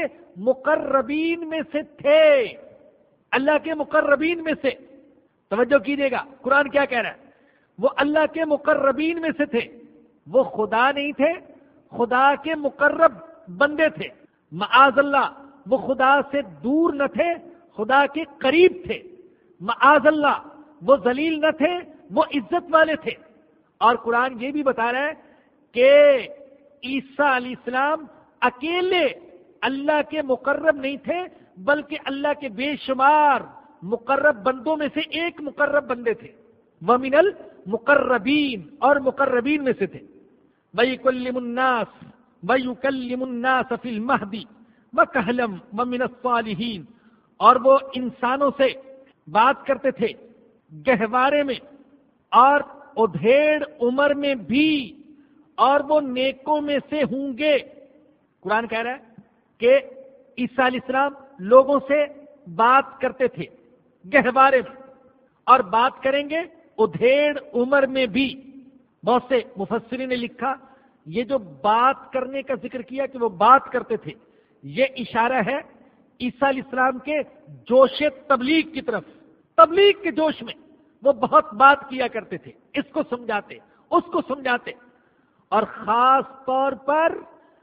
مقربین میں سے تھے. اللہ کے مقربین میں سے. توجہ کیجیے گا قرآن کیا کہہ رہا ہے. وہ اللہ کے مقربین میں سے تھے. وہ خدا نہیں تھے، خدا کے مقرب بندے تھے. معاذ اللہ، وہ خدا سے دور نہ تھے، خدا کے قریب تھے. معاذ اللہ، وہ ذلیل نہ تھے، وہ عزت والے تھے. اور قرآن یہ بھی بتا رہا ہے کہ عیسیٰ علیہ السلام اکیلے اللہ کے مقرب نہیں تھے، بلکہ اللہ کے بے شمار مقرب بندوں میں سے ایک مقرب بندے تھے. وَمِنَ الْمُقَرَّبِينَ، اور مقربین میں سے تھے. وَيُكَلِّمُ النَّاسَ وَيُكَلِّمُ النَّاسَ فِي الْمَهْدِ وَكَهْلًا وَمِنَ الصَّالِحِينَ، اور وہ انسانوں سے بات کرتے تھے گہوارے میں اور ادھیڑ عمر میں بھی، اور وہ نیکوں میں سے ہوں گے. قرآن کہہ رہا ہے کہ عیسیٰ علیہ السلام لوگوں سے بات کرتے تھے گہوارے میں، اور بات کریں گے ادھیڑ عمر میں بھی. بہت سے مفسرین نے لکھا یہ جو بات کرنے کا ذکر کیا کہ وہ بات کرتے تھے، یہ اشارہ ہے عیسیٰ علیہ السلام کے جوش تبلیغ کی طرف. تبلیغ کے جوش میں وہ بہت بات کیا کرتے تھے، اس کو سمجھاتے اس کو سمجھاتے. اور خاص طور پر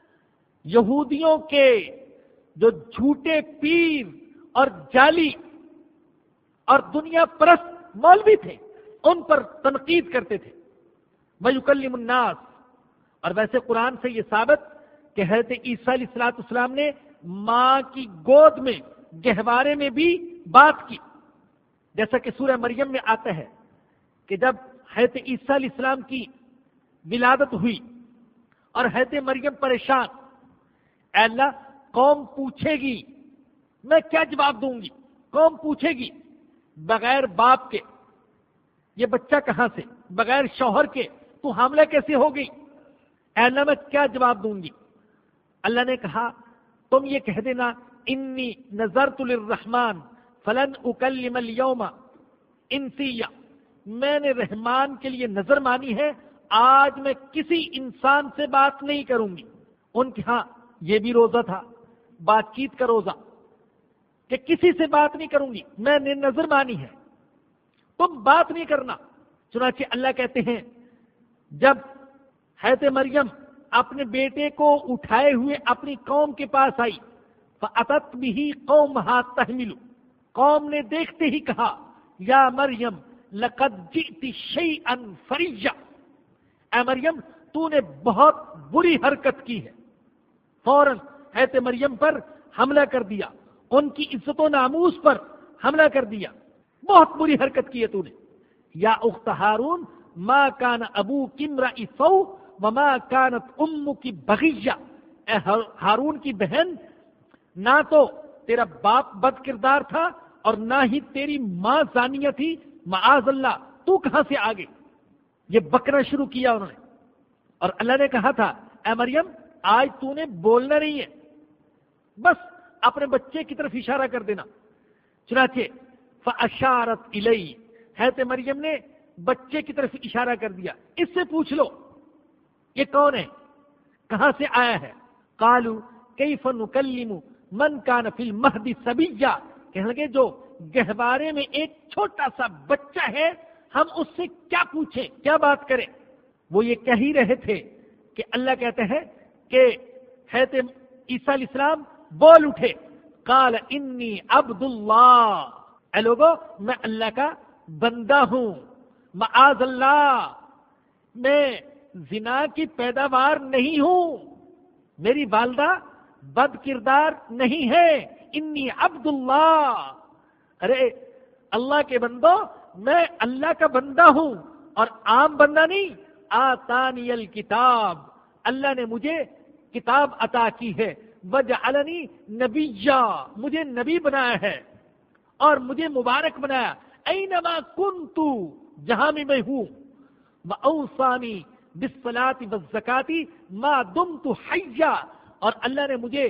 یہودیوں کے جو جھوٹے پیر اور جعلی اور دنیا پرست مولوی تھے ان پر تنقید کرتے تھے. وَيُكَلِّمُ النَّاسَ، اور ویسے قرآن سے یہ ثابت کہ حضرت عیسیٰ علیہ السلام نے ماں کی گود میں گہوارے میں بھی بات کی. جیسا کہ سورہ مریم میں آتا ہے کہ جب حضرت عیسیٰ علیہ السلام کی ولادت ہوئی اور حضرت مریم پریشان، اے اللہ قوم پوچھے گی میں کیا جواب دوں گی، قوم پوچھے گی بغیر باپ کے یہ بچہ کہاں سے، بغیر شوہر کے تو حاملہ کیسے ہو گئی، اے اللہ میں کیا جواب دوں گی. اللہ نے کہا تم یہ کہہ دینا انی نذرت للرحمن فلن اکلم اليوم انسیا، میں نے رحمان کے لیے نظر مانی ہے آج میں کسی انسان سے بات نہیں کروں گی. ان کے ہاں یہ بھی روزہ تھا، بات چیت کا روزہ، کہ کسی سے بات نہیں کروں گی، میں نے نظر مانی ہے، تم بات نہیں کرنا. چنانچہ اللہ کہتے ہیں جب حضرت مریم اپنے بیٹے کو اٹھائے ہوئے اپنی قوم کے پاس آئی، فَأَتَتْ بِهِ قَوْمَهَا تَحْمِلُ، قوم نے دیکھتے ہی کہا یا مریم لقد جئت شیئا فریا، اے مریم تو نے بہت بری حرکت کی ہے. فوراً حضرت مریم پر حملہ کر دیا، ان کی عزت و ناموس پر حملہ کر دیا، بہت بری حرکت کی ہے تو نے. یا اخت ہارون ما کان ابوک امرئ سوء وما کانت امک بغیہ، اے ہارون کی بہن نہ تو تیرا باپ بد کردار تھا اور نہ ہی تیری ماں زانیہ تھی، معاذ اللہ، تو کہاں سے آگے. یہ بکنا شروع کیا انہوں نے. اور اللہ نے کہا تھا اے مریم آج تو نے بولنا نہیں ہے، بس اپنے بچے کی طرف اشارہ کر دینا. چنانچہ فاشارت الیہ، حضرت مریم نے بچے کی طرف اشارہ کر دیا، اس سے پوچھ لو یہ کون ہے، کہاں سے آیا ہے. قالوا کیف نکلم من کان فی المہد صبیا، کہنے لگے جو گہوارے میں ایک چھوٹا سا بچہ ہے ہم اس سے کیا پوچھیں، کیا بات کریں. وہ یہ کہہ ہی رہے تھے کہ اللہ کہتے ہیں کہ حضرت عیسیٰ علیہ السلام بول اٹھے، قال انی عبد اللہ، اے لوگو میں اللہ کا بندہ ہوں، معاذ اللہ میں زنا کی پیداوار نہیں ہوں، میری والدہ بد کردار نہیں ہے، انی عبد اللہ، ارے اللہ کے بندو میں اللہ کا بندہ ہوں اور عام بندہ نہیں. آتانی الکتاب، اللہ نے مجھے کتاب عطا کی ہے، وجعلنی نبیا، مجھے نبی بنایا ہے اور مجھے مبارک بنایا، اینما کنت، جہاں میں ہوں، واوصانی بالصلاۃ والزکاۃ ما دمت حیا، اور اللہ نے مجھے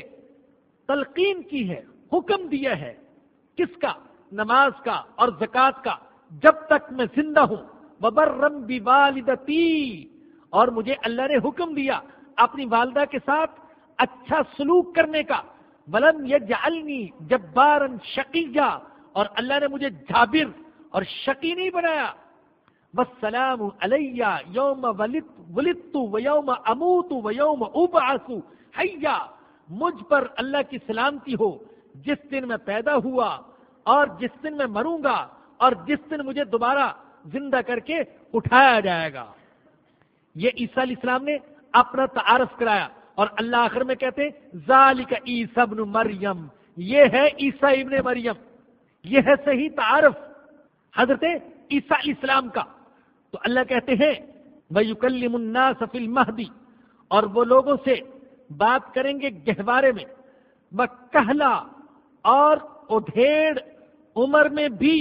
تلقین کی ہے، حکم دیا ہے، کس کا، نماز کا اور زکوٰۃ کا، جب تک میں زندہ ہوں. وبرم بوالدتی، اور مجھے اللہ نے حکم دیا اپنی والدہ کے ساتھ اچھا سلوک کرنے کا. ولم یجعلنی جبارا شقیا، اور اللہ نے مجھے جابر اور شقی نہیں بنایا. والسلام علی یوم ولدت ویوم اموت ویوم ابعث حیا، مجھ پر اللہ کی سلامتی ہو جس دن میں پیدا ہوا اور جس دن میں مروں گا اور جس دن مجھے دوبارہ زندہ کر کے اٹھایا جائے گا۔ یہ عیسیٰ علیہ السلام نے اپنا تعارف کرایا، اور اللہ آخر میں کہتے ہیں ذالک عیسی ابن مریم، یہ ہے عیسیٰ ابن مریم، یہ ہے صحیح تعارف حضرت عیسیٰ علیہ السلام کا۔ تو اللہ کہتے ہیں وَيُكَلِّمُ النَّاسَ فِي الْمَهْدِ، اور وہ لوگوں سے بات کریں گے گہوارے میں، وَكَهْلًا، اور ادھیڑ عمر میں بھی۔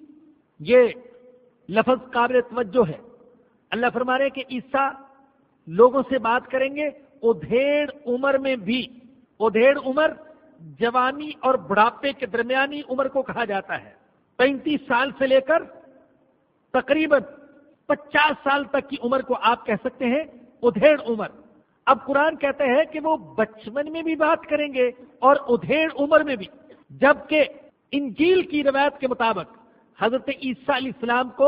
یہ لفظ قابل توجہ ہے۔ اللہ فرما رہے کہ عیسیٰ لوگوں سے بات کریں گے ادھیڑ عمر میں بھی۔ ادھیڑ عمر جوانی اور بڑھاپے کے درمیانی عمر کو کہا جاتا ہے۔ 35 سال سے لے کر تقریباً 50 سال تک کی عمر کو آپ کہہ سکتے ہیں ادھیڑ عمر۔ اب قرآن کہتا ہے کہ وہ بچپن میں بھی بات کریں گے اور ادھیڑ عمر میں بھی، جبکہ انجیل کی روایت کے مطابق حضرت عیسیٰ علیہ السلام کو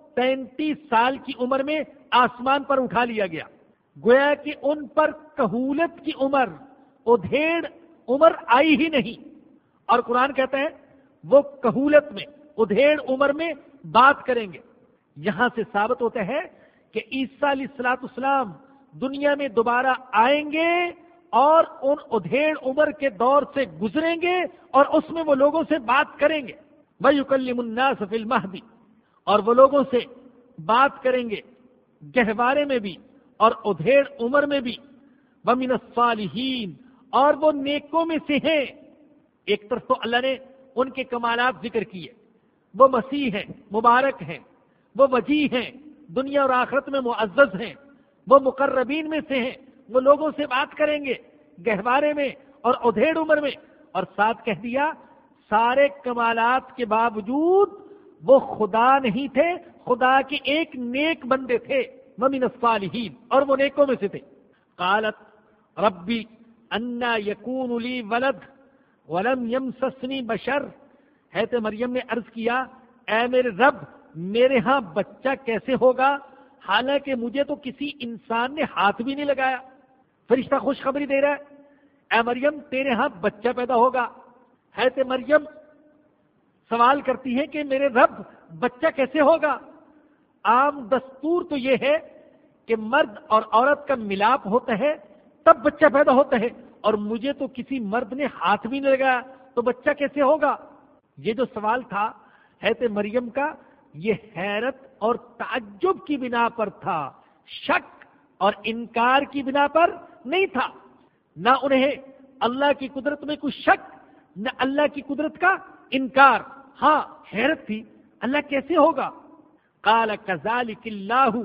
33 سال کی عمر میں آسمان پر اٹھا لیا گیا، گویا کہ ان پر کہولت کی عمر، ادھیڑ عمر آئی ہی نہیں۔ اور قرآن کہتا ہے وہ کہولت میں، ادھیڑ عمر میں بات کریں گے۔ یہاں سے ثابت ہوتا ہے کہ عیسیٰ علیہ السلام دنیا میں دوبارہ آئیں گے اور ان ادھیڑ عمر کے دور سے گزریں گے، اور اس میں وہ لوگوں سے بات کریں گے۔ وَيُكَلِّمُ النَّاسَ فِي الْمَهْدِ، اور وہ لوگوں سے بات کریں گے گہوارے میں بھی اور ادھیڑ عمر میں بھی۔ وَمِنَ الصَّالِحِينَ، اور وہ نیکوں میں سے ہیں۔ ایک طرف تو اللہ نے ان کے کمالات ذکر کیے، وہ مسیح ہیں، مبارک ہیں، وہ وجیہ ہیں، دنیا اور آخرت میں معزز ہیں، وہ مقربین میں سے ہیں، وہ لوگوں سے بات کریں گے گہوارے میں اور ادھیڑ عمر میں، اور ساتھ کہہ دیا سارے کمالات کے باوجود وہ خدا نہیں تھے، خدا کے ایک نیک بندے تھے۔ وَمِنَ الصَّالِحِينَ، اور وہ نیکوں میں سے تھے۔ قالت ربی انا یکون لی ولد ولم یمسسنی بشر، حضرت مریم نے عرض کیا اے میرے رب، میرے ہاں بچہ کیسے ہوگا حالانکہ مجھے تو کسی انسان نے ہاتھ بھی نہیں لگایا۔ فرشتہ خوشخبری دے رہا ہے اے مریم تیرے ہاں بچہ پیدا ہوگا۔ حضرت مریم سوال کرتی ہے کہ میرے رب بچہ کیسے ہوگا؟ عام دستور تو یہ ہے کہ مرد اور عورت کا ملاپ ہوتا ہے تب بچہ پیدا ہوتا ہے، اور مجھے تو کسی مرد نے ہاتھ بھی نہیں لگایا، تو بچہ کیسے ہوگا؟ یہ جو سوال تھا حضرت مریم کا، یہ حیرت اور تعجب کی بنا پر تھا، شک اور انکار کی بنا پر نہیں تھا۔ نہ انہیں اللہ کی قدرت میں کچھ شک، نہ اللہ کی قدرت کا انکار، ہاں حیرت تھی اللہ کیسے ہوگا۔ قال کذالک اللہ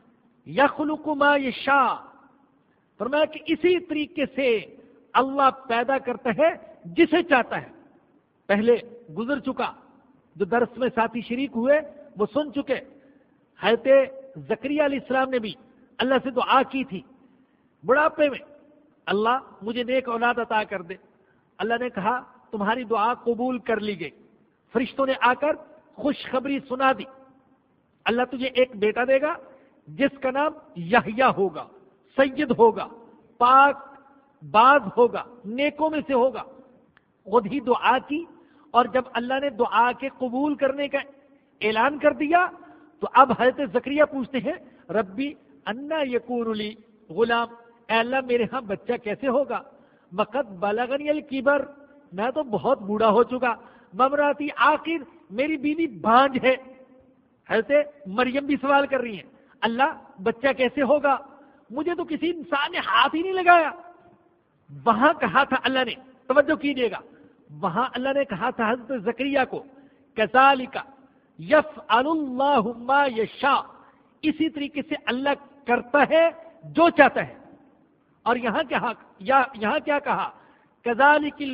یخلق ما یشاء، فرمایا کہ اسی طریقے سے اللہ پیدا کرتا ہے جسے چاہتا ہے۔ پہلے گزر چکا، جو درس میں ساتھی شریک ہوئے وہ سن چکے، حضرت زکریا علیہ السلام نے بھی اللہ سے دعا کی تھی بڑھاپے میں، اللہ مجھے نیک اولاد عطا کر دے۔ اللہ نے کہا تمہاری دعا قبول کر لی گئی۔ فرشتوں نے آ کر خوشخبری سنا دی، اللہ تجھے ایک بیٹا دے گا جس کا نام یحییٰ ہوگا، سید ہوگا، پاک باز ہوگا، نیکوں میں سے ہوگا۔ خود ہی دعا کی، اور جب اللہ نے دعا کے قبول کرنے کا اعلان کر دیا تو اب حضرت زکریا پوچھتے ہیں ربی انا یکون لی غلام، اے اللہ میرے ہاں بچہ کیسے ہوگا؟ وقد بلغنی الکبر، میں تو بہت بوڑھا ہو چکا، وامراتی عاقر، میری بیوی بانجھ ہے۔ حضرت مریم بھی سوال کر رہی ہیں اللہ بچہ کیسے ہوگا، مجھے تو کسی انسان نے ہاتھ ہی نہیں لگایا۔ وہاں کہا تھا اللہ نے، توجہ کیجیے گا، وہاں اللہ نے کہا تھا حضرت زکریا کو کذالک یفعل اللہ ما یشاء، اسی طریقے سے اللہ کرتا ہے جو چاہتا ہے۔ اور یہاں کیا کہا کذالک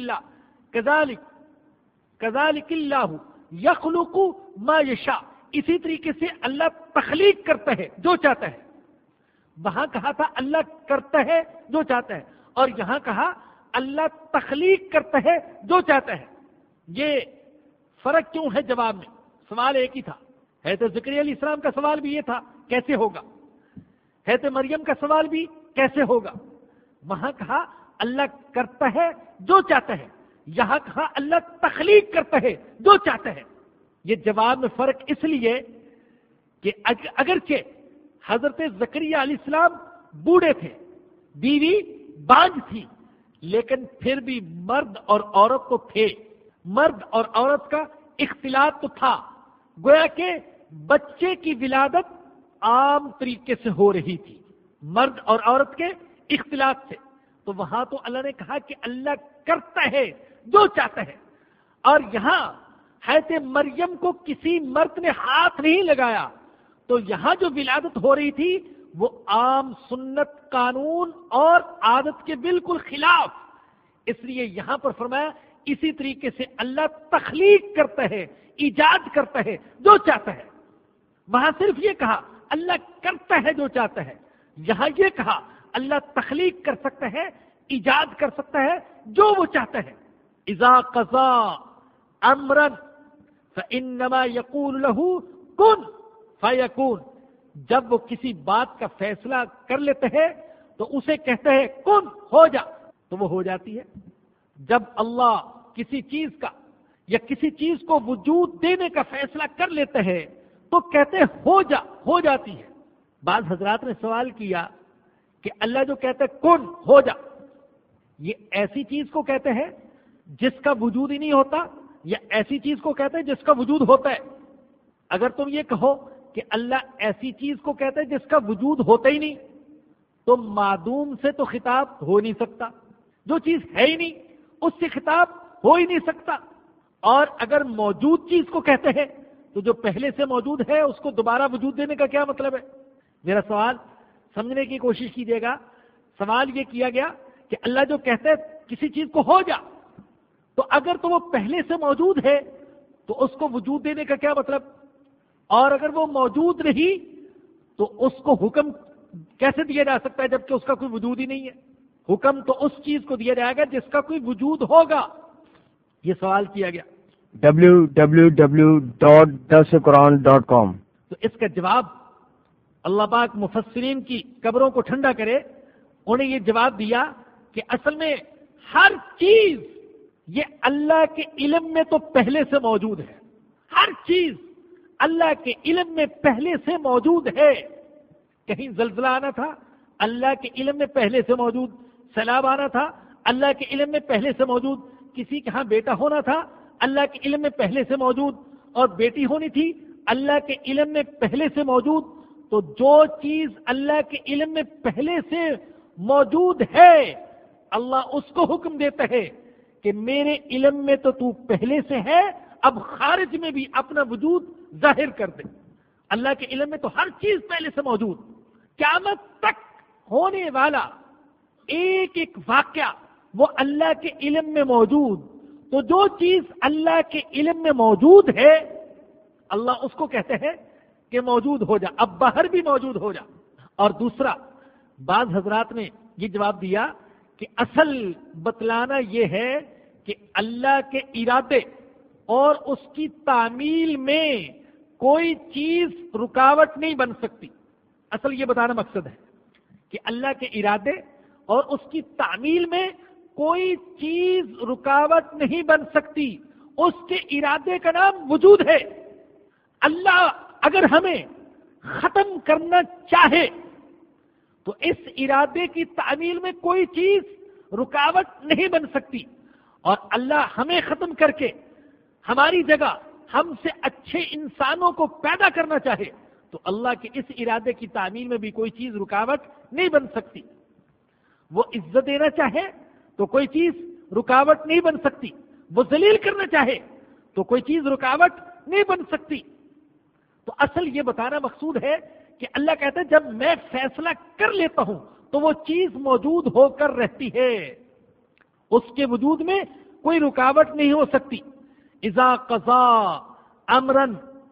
اللہ یخلق ما یشاء، اسی طریقے سے اللہ تخلیق کرتا ہے جو چاہتا ہے۔ وہاں کہا تھا اللہ کرتا ہے جو چاہتا ہے، اور یہاں کہا اللہ تخلیق کرتا ہے جو چاہتا ہے۔ یہ فرق کیوں ہے؟ جواب میں سوال ایک ہی تھا۔ حضرت زکریا علیہ السلام کا سوال بھی یہ تھا کیسے ہوگا، حضرت مریم کا سوال بھی کیسے ہوگا۔ وہاں کہا اللہ کرتا ہے جو چاہتا ہے، یہاں کہا اللہ تخلیق کرتا ہے جو چاہتا ہے۔ یہ جواب میں فرق اس لیے کہ اگرچہ حضرت زکریہ علیہ السلام بوڑھے تھے، بیوی بانجھ تھی، لیکن پھر بھی مرد اور عورت تو تھے، مرد اور عورت کا اختلاط تو تھا، گویا کہ بچے کی ولادت عام طریقے سے ہو رہی تھی مرد اور عورت کے اختلاط سے۔ تو وہاں تو اللہ نے کہا کہ اللہ کرتا ہے جو چاہتا ہے، اور یہاں حضرت مریم کو کسی مرد نے ہاتھ نہیں لگایا، تو یہاں جو ولادت ہو رہی تھی وہ عام سنت، قانون اور عادت کے بالکل خلاف، اس لیے یہاں پر فرمایا اسی طریقے سے اللہ تخلیق کرتا ہے، ایجاد کرتا ہے جو چاہتا ہے۔ وہاں صرف یہ کہا اللہ کرتا ہے جو چاہتا ہے، یہاں یہ کہا اللہ تخلیق کر سکتا ہے، ایجاد کر سکتا ہے جو وہ چاہتا ہے۔ اذا قضا امرا فانما یقول له کن فیکون، جب وہ کسی بات کا فیصلہ کر لیتے ہیں تو اسے کہتے ہیں کن، ہو جا، تو وہ ہو جاتی ہے۔ جب اللہ کسی چیز کا یا کسی چیز کو وجود دینے کا فیصلہ کر لیتے ہیں تو کہتے ہیں ہو جا، ہو جاتی ہے۔ بعض حضرات نے سوال کیا کہ اللہ جو کہتے ہیں کن، ہو جا، یہ ایسی چیز کو کہتے ہیں جس کا وجود ہی نہیں ہوتا، یا ایسی چیز کو کہتے ہیں جس کا وجود ہوتا ہے؟ اگر تم یہ کہو کہ اللہ ایسی چیز کو کہتے ہیں جس کا وجود ہوتا ہی نہیں، تو معدوم سے تو خطاب ہو نہیں سکتا، جو چیز ہے ہی نہیں اس سے خطاب ہو ہی نہیں سکتا۔ اور اگر موجود چیز کو کہتے ہیں تو جو پہلے سے موجود ہے اس کو دوبارہ وجود دینے کا کیا مطلب ہے؟ میرا سوال سمجھنے کی کوشش کیجیے گا۔ سوال یہ کیا گیا کہ اللہ جو کہتے ہیں کسی چیز کو ہو جا، تو اگر تو وہ پہلے سے موجود ہے تو اس کو وجود دینے کا کیا مطلب؟ اور اگر وہ موجود نہیں تو اس کو حکم کیسے دیا جا سکتا ہے جبکہ اس کا کوئی وجود ہی نہیں ہے؟ حکم تو اس چیز کو دیا جائے گا جس کا کوئی وجود ہوگا۔ یہ سوال کیا گیا www.darsequran.com۔ تو اس کا جواب اللہ پاک مفسرین کی قبروں کو ٹھنڈا کرے، انہیں یہ جواب دیا کہ اصل میں ہر چیز یہ اللہ کے علم میں تو پہلے سے موجود ہے، ہر چیز اللہ کے علم میں پہلے سے موجود ہے۔ کہیں زلزلہ آنا تھا، اللہ کے علم میں پہلے سے موجود، سیلاب آنا تھا، اللہ کے علم میں پہلے سے موجود، کسی کے ہاں بیٹا ہونا تھا، اللہ کے علم میں پہلے سے موجود، اور بیٹی ہونی تھی، اللہ کے علم میں پہلے سے موجود۔ تو جو چیز اللہ کے علم میں پہلے سے موجود ہے اللہ اس کو حکم دیتا ہے کہ میرے علم میں تو پہلے سے ہے، اب خارج میں بھی اپنا وجود ظاہر کر دے۔ اللہ کے علم میں تو ہر چیز پہلے سے موجود، قیامت تک ہونے والا ایک ایک واقعہ وہ اللہ کے علم میں موجود۔ تو جو چیز اللہ کے علم میں موجود ہے اللہ اس کو کہتے ہیں کہ موجود ہو جا، اب باہر بھی موجود ہو جا۔ اور دوسرا، بعض حضرات نے یہ جواب دیا کہ اصل بتلانا یہ ہے کہ اللہ کے ارادے اور اس کی تعمیل میں کوئی چیز رکاوٹ نہیں بن سکتی۔ اصل یہ بتانا مقصد ہے کہ اللہ کے ارادے اور اس کی تعمیل میں کوئی چیز رکاوٹ نہیں بن سکتی، اس کے ارادے کا نام وجود ہے۔ اللہ اگر ہمیں ختم کرنا چاہے تو اس ارادے کی تعمیل میں کوئی چیز رکاوٹ نہیں بن سکتی، اور اللہ ہمیں ختم کر کے ہماری جگہ ہم سے اچھے انسانوں کو پیدا کرنا چاہے تو اللہ کے اس ارادے کی تعمیل میں بھی کوئی چیز رکاوٹ نہیں بن سکتی۔ وہ عزت دینا چاہے تو کوئی چیز رکاوٹ نہیں بن سکتی، وہ ذلیل کرنا چاہے تو کوئی چیز رکاوٹ نہیں بن سکتی۔ تو اصل یہ بتانا مقصود ہے کہ اللہ کہتا ہے جب میں فیصلہ کر لیتا ہوں تو وہ چیز موجود ہو کر رہتی ہے، اس کے وجود میں کوئی رکاوٹ نہیں ہو سکتی۔ اذا قضا امرا،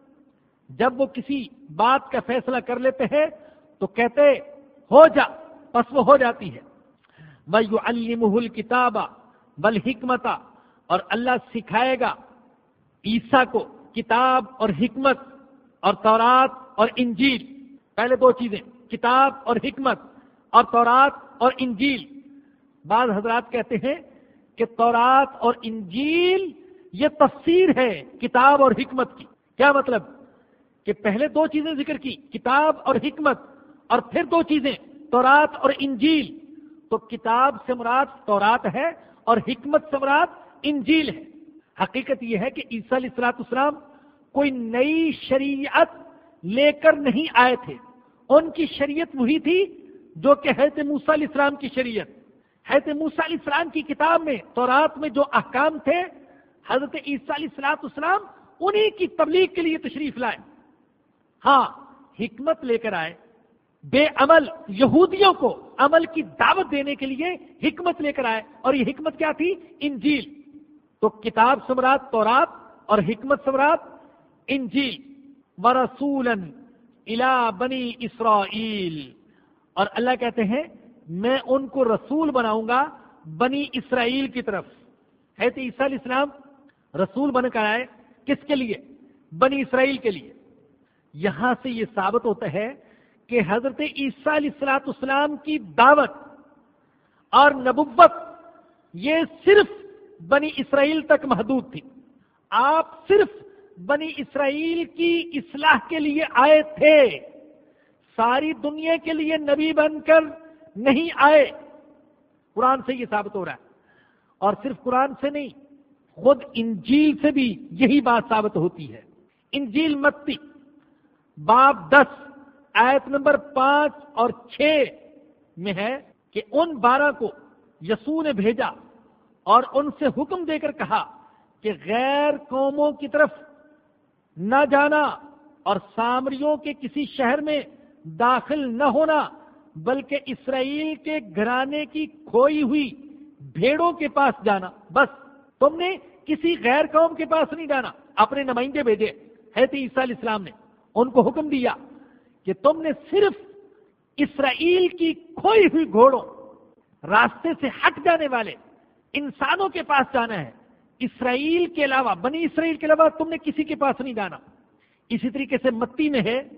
جب وہ کسی بات کا فیصلہ کر لیتے ہیں تو کہتے ہو جا، پس وہ ہو جاتی ہے۔ وَيُعَلِّمُهُ الْكِتَابَ وَالْحِكْمَةَ، اور اللہ سکھائے گا عیسیٰ کو کتاب اور حکمت، اور تورات اور انجیل۔ پہلے دو چیزیں، کتاب اور حکمت، اور تورات اور انجیل۔ بعض حضرات کہتے ہیں کہ تورات اور انجیل یہ تفسیر ہے کتاب اور حکمت کی۔ کیا مطلب؟ کہ پہلے دو چیزیں ذکر کی، کتاب اور حکمت، اور پھر دو چیزیں تورات اور انجیل. تو کتاب سے مراد تورات ہے اور حکمت سے مراد انجیل ہے. حقیقت یہ ہے کہ عیسیٰ علیہ السلام کوئی نئی شریعت لے کر نہیں آئے تھے. ان کی شریعت وہی تھی جو کہ حضرت موسیٰ علیہ السلام کی شریعت. حضرت موسیٰ علیہ السلام کی کتاب میں، تورات میں جو احکام تھے، حضرت عیسیٰ علیہ السلام انہی کی تبلیغ کے لیے تشریف لائے. ہاں، حکمت لے کر آئے. بے عمل یہودیوں کو عمل کی دعوت دینے کے لیے حکمت لے کر آئے، اور یہ حکمت کیا تھی؟ انجیل. تو کتاب سے مراد تورات اور حکمت سے مراد انجیل. وَرَسُولًا إِلَىٰ بَنِي إِسْرَائِيل، اور اللہ کہتے ہیں میں ان کو رسول بناؤں گا بنی اسرائیل کی طرف. حضرت عیسیٰ علیہ السلام رسول بن کر آئے، کس کے لیے؟ بنی اسرائیل کے لیے. یہاں سے یہ ثابت ہوتا ہے کہ حضرت عیسیٰ علیہ السلام کی دعوت اور نبوت یہ صرف بنی اسرائیل تک محدود تھی. آپ صرف بنی اسرائیل کی اصلاح کے لیے آئے تھے، ساری دنیا کے لیے نبی بن کر نہیں آئے. قرآن سے یہ ثابت ہو رہا ہے. اور صرف قرآن سے نہیں، خود انجیل سے بھی یہی بات ثابت ہوتی ہے. انجیل متی باب 10 آیت نمبر 5 اور 6 میں ہے کہ ان 12 کو یسوع نے بھیجا اور ان سے حکم دے کر کہا کہ غیر قوموں کی طرف نہ جانا اور سامریوں کے کسی شہر میں داخل نہ ہونا، بلکہ اسرائیل کے گھرانے کی کھوئی ہوئی بھیڑوں کے پاس جانا. بس تم نے کسی غیر قوم کے پاس نہیں جانا. اپنے نمائندے بھیجے حضرت عیسیٰ علیہ السلام نے، ان کو حکم دیا کہ تم نے صرف اسرائیل کی کھوئی ہوئی گھوڑوں، راستے سے ہٹ جانے والے انسانوں کے پاس جانا ہے. اسرائیل کے علاوہ، بنی اسرائیل کے علاوہ تم نے کسی کے پاس نہیں جانا. اسی طریقے سے متی میں ہے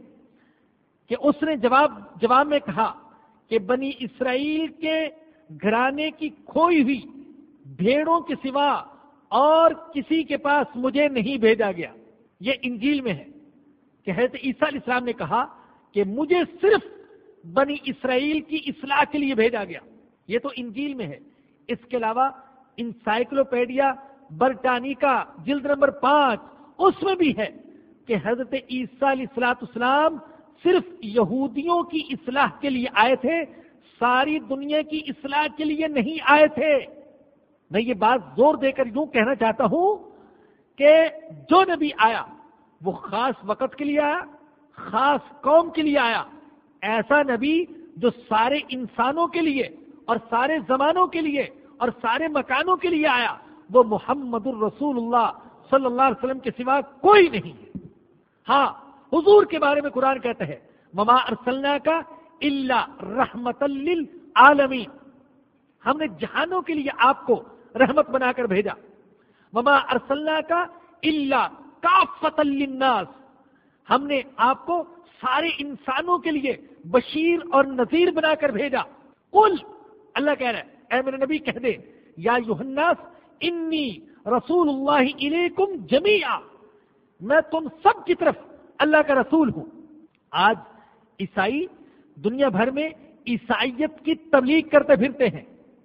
کہ اس نے جواب میں کہا کہ بنی اسرائیل کے گھرانے کی کھوئی ہوئی بھیڑوں کے سوا اور کسی کے پاس مجھے نہیں بھیجا گیا. یہ انجیل میں ہے کہ حضرت عیسیٰ علیہ السلام نے کہا کہ مجھے صرف بنی اسرائیل کی اصلاح کے لیے بھیجا گیا. یہ تو انجیل میں ہے. اس کے علاوہ انسائکلوپیڈیا برٹانیکا جلد نمبر 5 اس میں بھی ہے کہ حضرت عیسیٰ علیہ السلام صرف یہودیوں کی اصلاح کے لیے آئے تھے، ساری دنیا کی اصلاح کے لیے نہیں آئے تھے. میں یہ بات زور دے کر یوں کہنا چاہتا ہوں کہ جو نبی آیا وہ خاص وقت کے لیے آیا، خاص قوم کے لیے آیا. ایسا نبی جو سارے انسانوں کے لیے اور سارے زمانوں کے لیے اور سارے مکانوں کے لیے آیا، وہ محمد الرسول اللہ صلی اللہ علیہ وسلم کے سوا کوئی نہیں ہے. ہاں، حضور کے بارے میں قرآن کہتا ہے وما ارسلناک الا رحمتا للعالمین، ہم نے جہانوں کے لیے آپ کو رحمت بنا کر بھیجا. وما ارسلناک الا کافتا للناس، ہم نے آپ کو سارے انسانوں کے لیے بشیر اور نذیر بنا کر بھیجا. قل، اللہ کہہ رہا ہے اے میرے نبی کہہ دے، یا ایھا الناس انی رسول اللہ الیکم جمیعا، میں تم سب کی طرف اللہ کا رسول ہوں. آج عیسائی دنیا بھر میں عیسائیت کی تبلیغ کرتے پھرتے ہیں،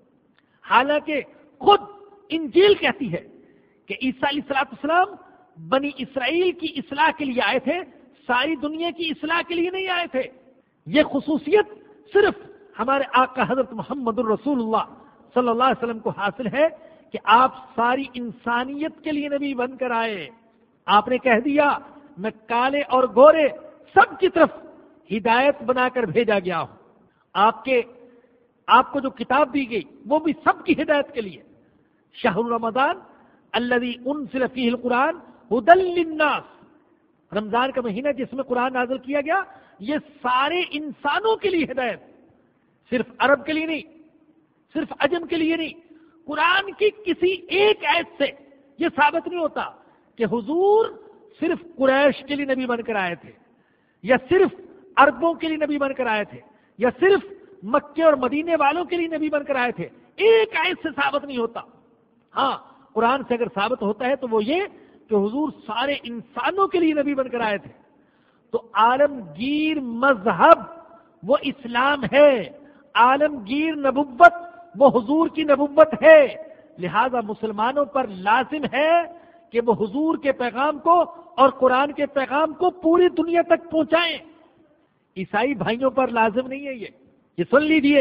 حالانکہ خود انجیل کہتی ہے کہ عیسیٰ علیہ السلام بنی اسرائیل کی اصلاح کے لیے آئے تھے، ساری دنیا کی اصلاح کے لیے نہیں آئے تھے. یہ خصوصیت صرف ہمارے آقا حضرت محمد الرسول اللہ صلی اللہ علیہ وسلم کو حاصل ہے کہ آپ ساری انسانیت کے لیے نبی بن کر آئے. آپ نے کہہ دیا میں کالے اور گورے سب کی طرف ہدایت بنا کر بھیجا گیا ہوں. آپ کو جو کتاب دی گئی وہ بھی سب کی ہدایت کے لیے. شہر رمضان الذی انزل فیہ القرآن ھدی للناس، رمضان کا مہینہ جس میں قرآن نازل کیا گیا، یہ سارے انسانوں کے لیے ہدایت، صرف عرب کے لیے نہیں، صرف عجم کے لیے نہیں. قرآن کی کسی ایک آیت سے یہ ثابت نہیں ہوتا کہ حضور صرف قریش کے لیے نبی بن کر آئے تھے، یا صرف عربوں کے لیے نبی بن کر آئے تھے، یا صرف مکے اور مدینے والوں کے لیے نبی بن کر آئے تھے. ایک آیت سے ثابت نہیں ہوتا. ہاں، قرآن سے اگر ثابت ہوتا ہے تو وہ یہ کہ حضور سارے انسانوں کے لیے نبی بن کر آئے تھے. تو عالمگیر مذہب وہ اسلام ہے، عالمگیر نبوت وہ حضور کی نبوت ہے، لہذا مسلمانوں پر لازم ہے کہ وہ حضور کے پیغام کو اور قرآن کے پیغام کو پوری دنیا تک پہنچائیں۔ عیسائی بھائیوں پر لازم نہیں ہے، یہ سن لیجیے،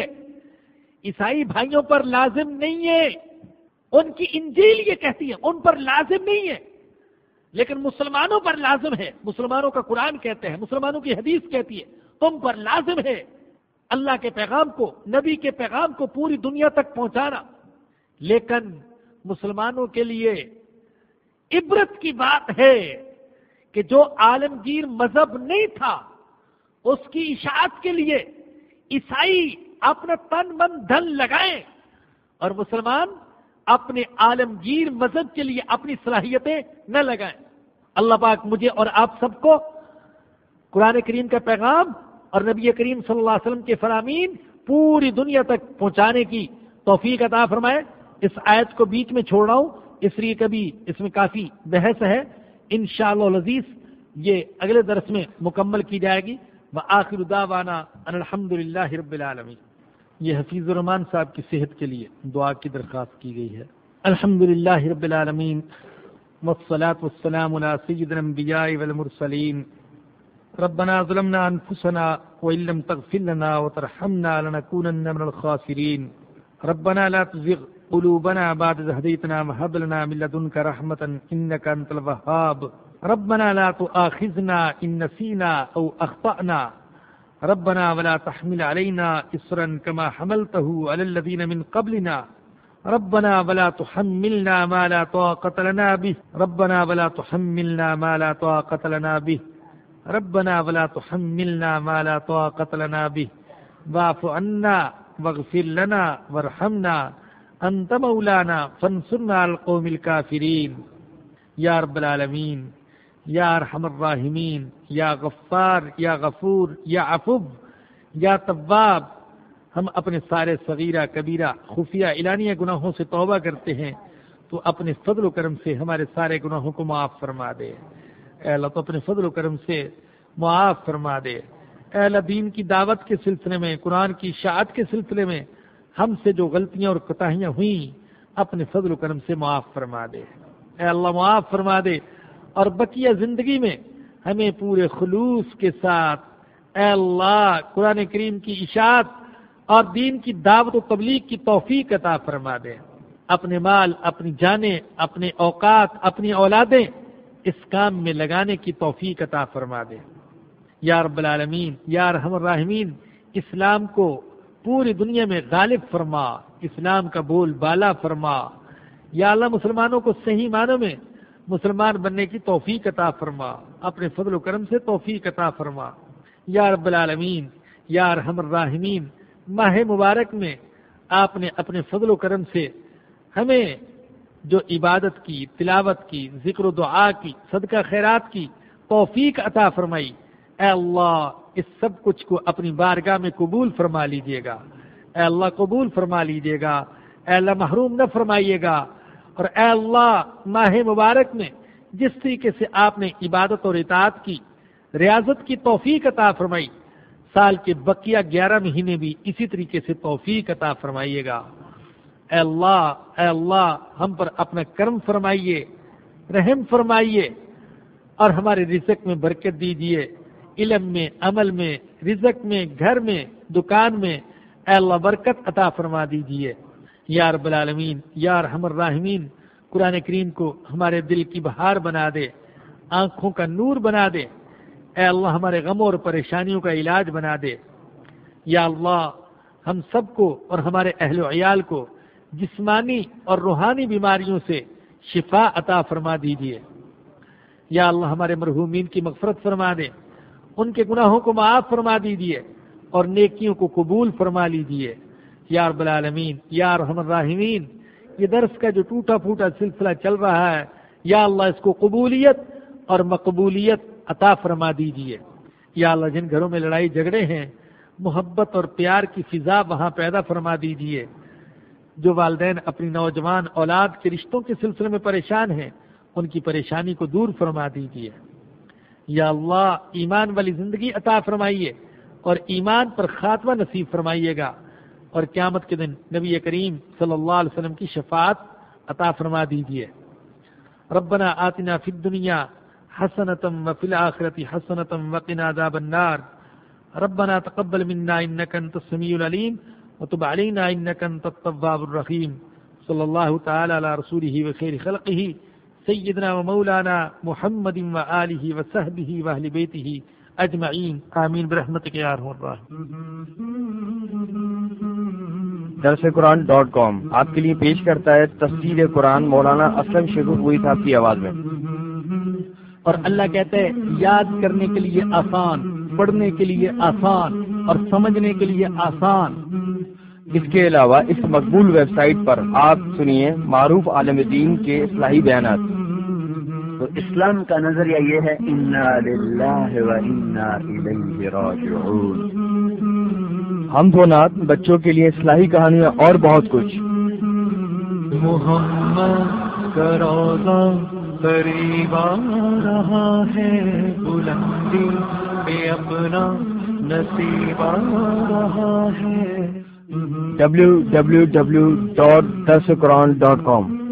عیسائی بھائیوں پر لازم نہیں ہے، ان کی انجیل یہ کہتی ہے، ان پر لازم نہیں ہے، لیکن مسلمانوں پر لازم ہے۔ مسلمانوں کا قرآن کہتے ہیں، مسلمانوں کی حدیث کہتی ہے، تم پر لازم ہے اللہ کے پیغام کو، نبی کے پیغام کو پوری دنیا تک پہنچانا۔ لیکن مسلمانوں کے لیے عبرت کی بات ہے کہ جو عالمگیر مذہب نہیں تھا اس کی اشاعت کے لیے عیسائی اپنا تن من دھن لگائیں اور مسلمان اپنے عالمگیر مذہب کے لیے اپنی صلاحیتیں نہ لگائیں۔ اللہ پاک مجھے اور آپ سب کو قرآن کریم کا پیغام اور نبی کریم صلی اللہ علیہ وسلم کے فرامین پوری دنیا تک پہنچانے کی توفیق عطا فرمائے۔ اس آیت کو بیچ میں چھوڑ رہا ہوں اس لیے کبھی اس میں کافی بحث ہے، انشاءاللہ العزیز یہ اگلے درس میں مکمل کی جائے گی۔ وآخر دعوانا ان الحمدللہ رب العالمین۔ یہ حفیظ الرحمان صاحب کی صحت کے لیے دعا کی درخواست کی گئی ہے۔ الحمدللہ رب العالمین والصلاة والسلام علی سید الانبیاء والمرسلین۔ ربنا ظلمنا انفسنا وان لم تغفر لنا وترحمنا لنكونن من الخاسرین۔ ربنا لا تزغ قلوبنا بعد إذ هديتنا وهب لنا من لدنك رحمة إنك أنت الوهاب۔ ربنا لا تؤاخذنا إن نسينا أو أخطأنا، ربنا ولا تحمل علينا إصرا كما حملته على الذين من قبلنا، ربنا ولا تحملنا ما لا طاقة لنا به، ربنا ولا تحملنا ما لا طاقة لنا به، ربنا ولا تحملنا ما لا طاقة لنا به، واعف عنا واغفر لنا وارحمنا انت مولانا فانصرنا على القوم الكافرین۔ یا رب العالمین، یا ارحم الراحمین، یا غفار، یا غفور، یا عفو، یا تواب، ہم اپنے سارے صغیرہ کبیرہ خفیہ اعلانیہ گناہوں سے توبہ کرتے ہیں، تو اپنے فضل و کرم سے ہمارے سارے گناہوں کو معاف فرما دے۔ اے اللہ تو اپنے فضل و کرم سے معاف فرما دے۔ اے اللہ دین کی دعوت کے سلسلے میں، قرآن کی اشاعت کے سلسلے میں ہم سے جو غلطیاں اور کوتاہیاں ہوئیں اپنے فضل و کرم سے معاف فرما دے۔ اے اللہ معاف فرما دے، اور بقیہ زندگی میں ہمیں پورے خلوص کے ساتھ اے اللہ قرآن کریم کی اشاعت اور دین کی دعوت و تبلیغ کی توفیق عطا فرما دے۔ اپنے مال، اپنی جانیں، اپنے اوقات، اپنی اولادیں اس کام میں لگانے کی توفیق عطا فرما دے۔ یا رب العالمین، یا ارحم الراحمین، اسلام کو پوری دنیا میں غالب فرما، اسلام کا بول بالا فرما۔ یا اللہ مسلمانوں کو صحیح معنوں میں مسلمان بننے کی توفیق عطا فرما، اپنے فضل و کرم سے توفیق عطا فرما۔ یا رب العالمین، یا ارحم الراحمین، ماہ مبارک میں آپ نے اپنے فضل و کرم سے ہمیں جو عبادت کی، تلاوت کی، ذکر و دعا کی، صدقہ خیرات کی توفیق عطا فرمائی، اے اللہ اس سب کچھ کو اپنی بارگاہ میں قبول فرما لیجئے گا۔ اے اللہ قبول فرما لیجئے گا، اے اللہ محروم نہ فرمائیے گا، اور اے اللہ ماہ مبارک میں جس طریقے سے آپ نے عبادت اور اطاعت کی، ریاضت کی توفیق عطا فرمائی، سال کے بقیہ 11 مہینے بھی اسی طریقے سے توفیق عطا فرمائیے گا۔ اے اللہ ہم پر اپنا کرم فرمائیے، رحم فرمائیے، اور ہمارے رزق میں برکت دیجیے، علم میں، عمل میں، رزق میں، گھر میں، دکان میں، اے اللہ برکت عطا فرما دیجیے۔ یا رب العالمین، یا ارحم الراحمین، قرآن کریم کو ہمارے دل کی بہار بنا دے، آنکھوں کا نور بنا دے، اے اللہ ہمارے غموں اور پریشانیوں کا علاج بنا دے۔ یا اللہ ہم سب کو اور ہمارے اہل و عیال کو جسمانی اور روحانی بیماریوں سے شفا عطا فرما دیجیے۔ یا اللہ ہمارے مرحومین کی مغفرت فرما دے، ان کے گناہوں کو معاف فرما دیجیے اور نیکیوں کو قبول فرما لیجیے۔ یا رب العالمین، یا ارحم الراحمین، یہ درس کا جو ٹوٹا پھوٹا سلسلہ چل رہا ہے، یا اللہ اس کو قبولیت اور مقبولیت عطا فرما دیجیے۔ یا اللہ جن گھروں میں لڑائی جھگڑے ہیں، محبت اور پیار کی فضا وہاں پیدا فرما دیجیے۔ جو والدین اپنی نوجوان اولاد کے رشتوں کے سلسلے میں پریشان ہیں، ان کی پریشانی کو دور فرما دیجیے۔ یا اللہ ایمان والی زندگی عطا فرمائیے اور ایمان پر خاتمہ نصیب فرمائیے گا، اور قیامت کے دن نبی کریم صلی اللہ علیہ وسلم کی شفاعت عطا فرما دیجیے۔ ربنا آتنا فی الدنیا حسنۃ وفی الآخرۃ حسنۃ وقنا عذاب النار، ربنا تقبل منا انک انت السمیع العلیم وتب علینا انک انت التواب الرحیم، صلی اللہ تعالی علی رسولہ وخیر خلقہ سیدنا و مولانا محمد و آلہ و صحبہ و اہل بیتہ اجمعین، آمین برحمتک یا ارحم الراحمین۔ درسقرآن.com آپ کے لیے پیش کرتا ہے تفسیر قرآن مولانا اسلم شیخ الپوری صاحب کی آواز میں۔ اور اللہ کہتے ہیں یاد کرنے کے لیے آسان، پڑھنے کے لیے آسان اور سمجھنے کے لیے آسان۔ اس کے علاوہ اس مقبول ویب سائٹ پر آپ سنیے معروف عالم دین کے اصلاحی بیانات۔ تو اسلام کا نظریہ یہ ہے انا للہ و انا الیہ راجعون۔ حمد و نعت، بچوں کے لیے اصلاحی کہانیاں اور بہت کچھ۔ محمد کا روضہ قریب آ رہا ہے، بلندی پہ اپنا نصیب آ رہا ہے۔ www.darsuquran.com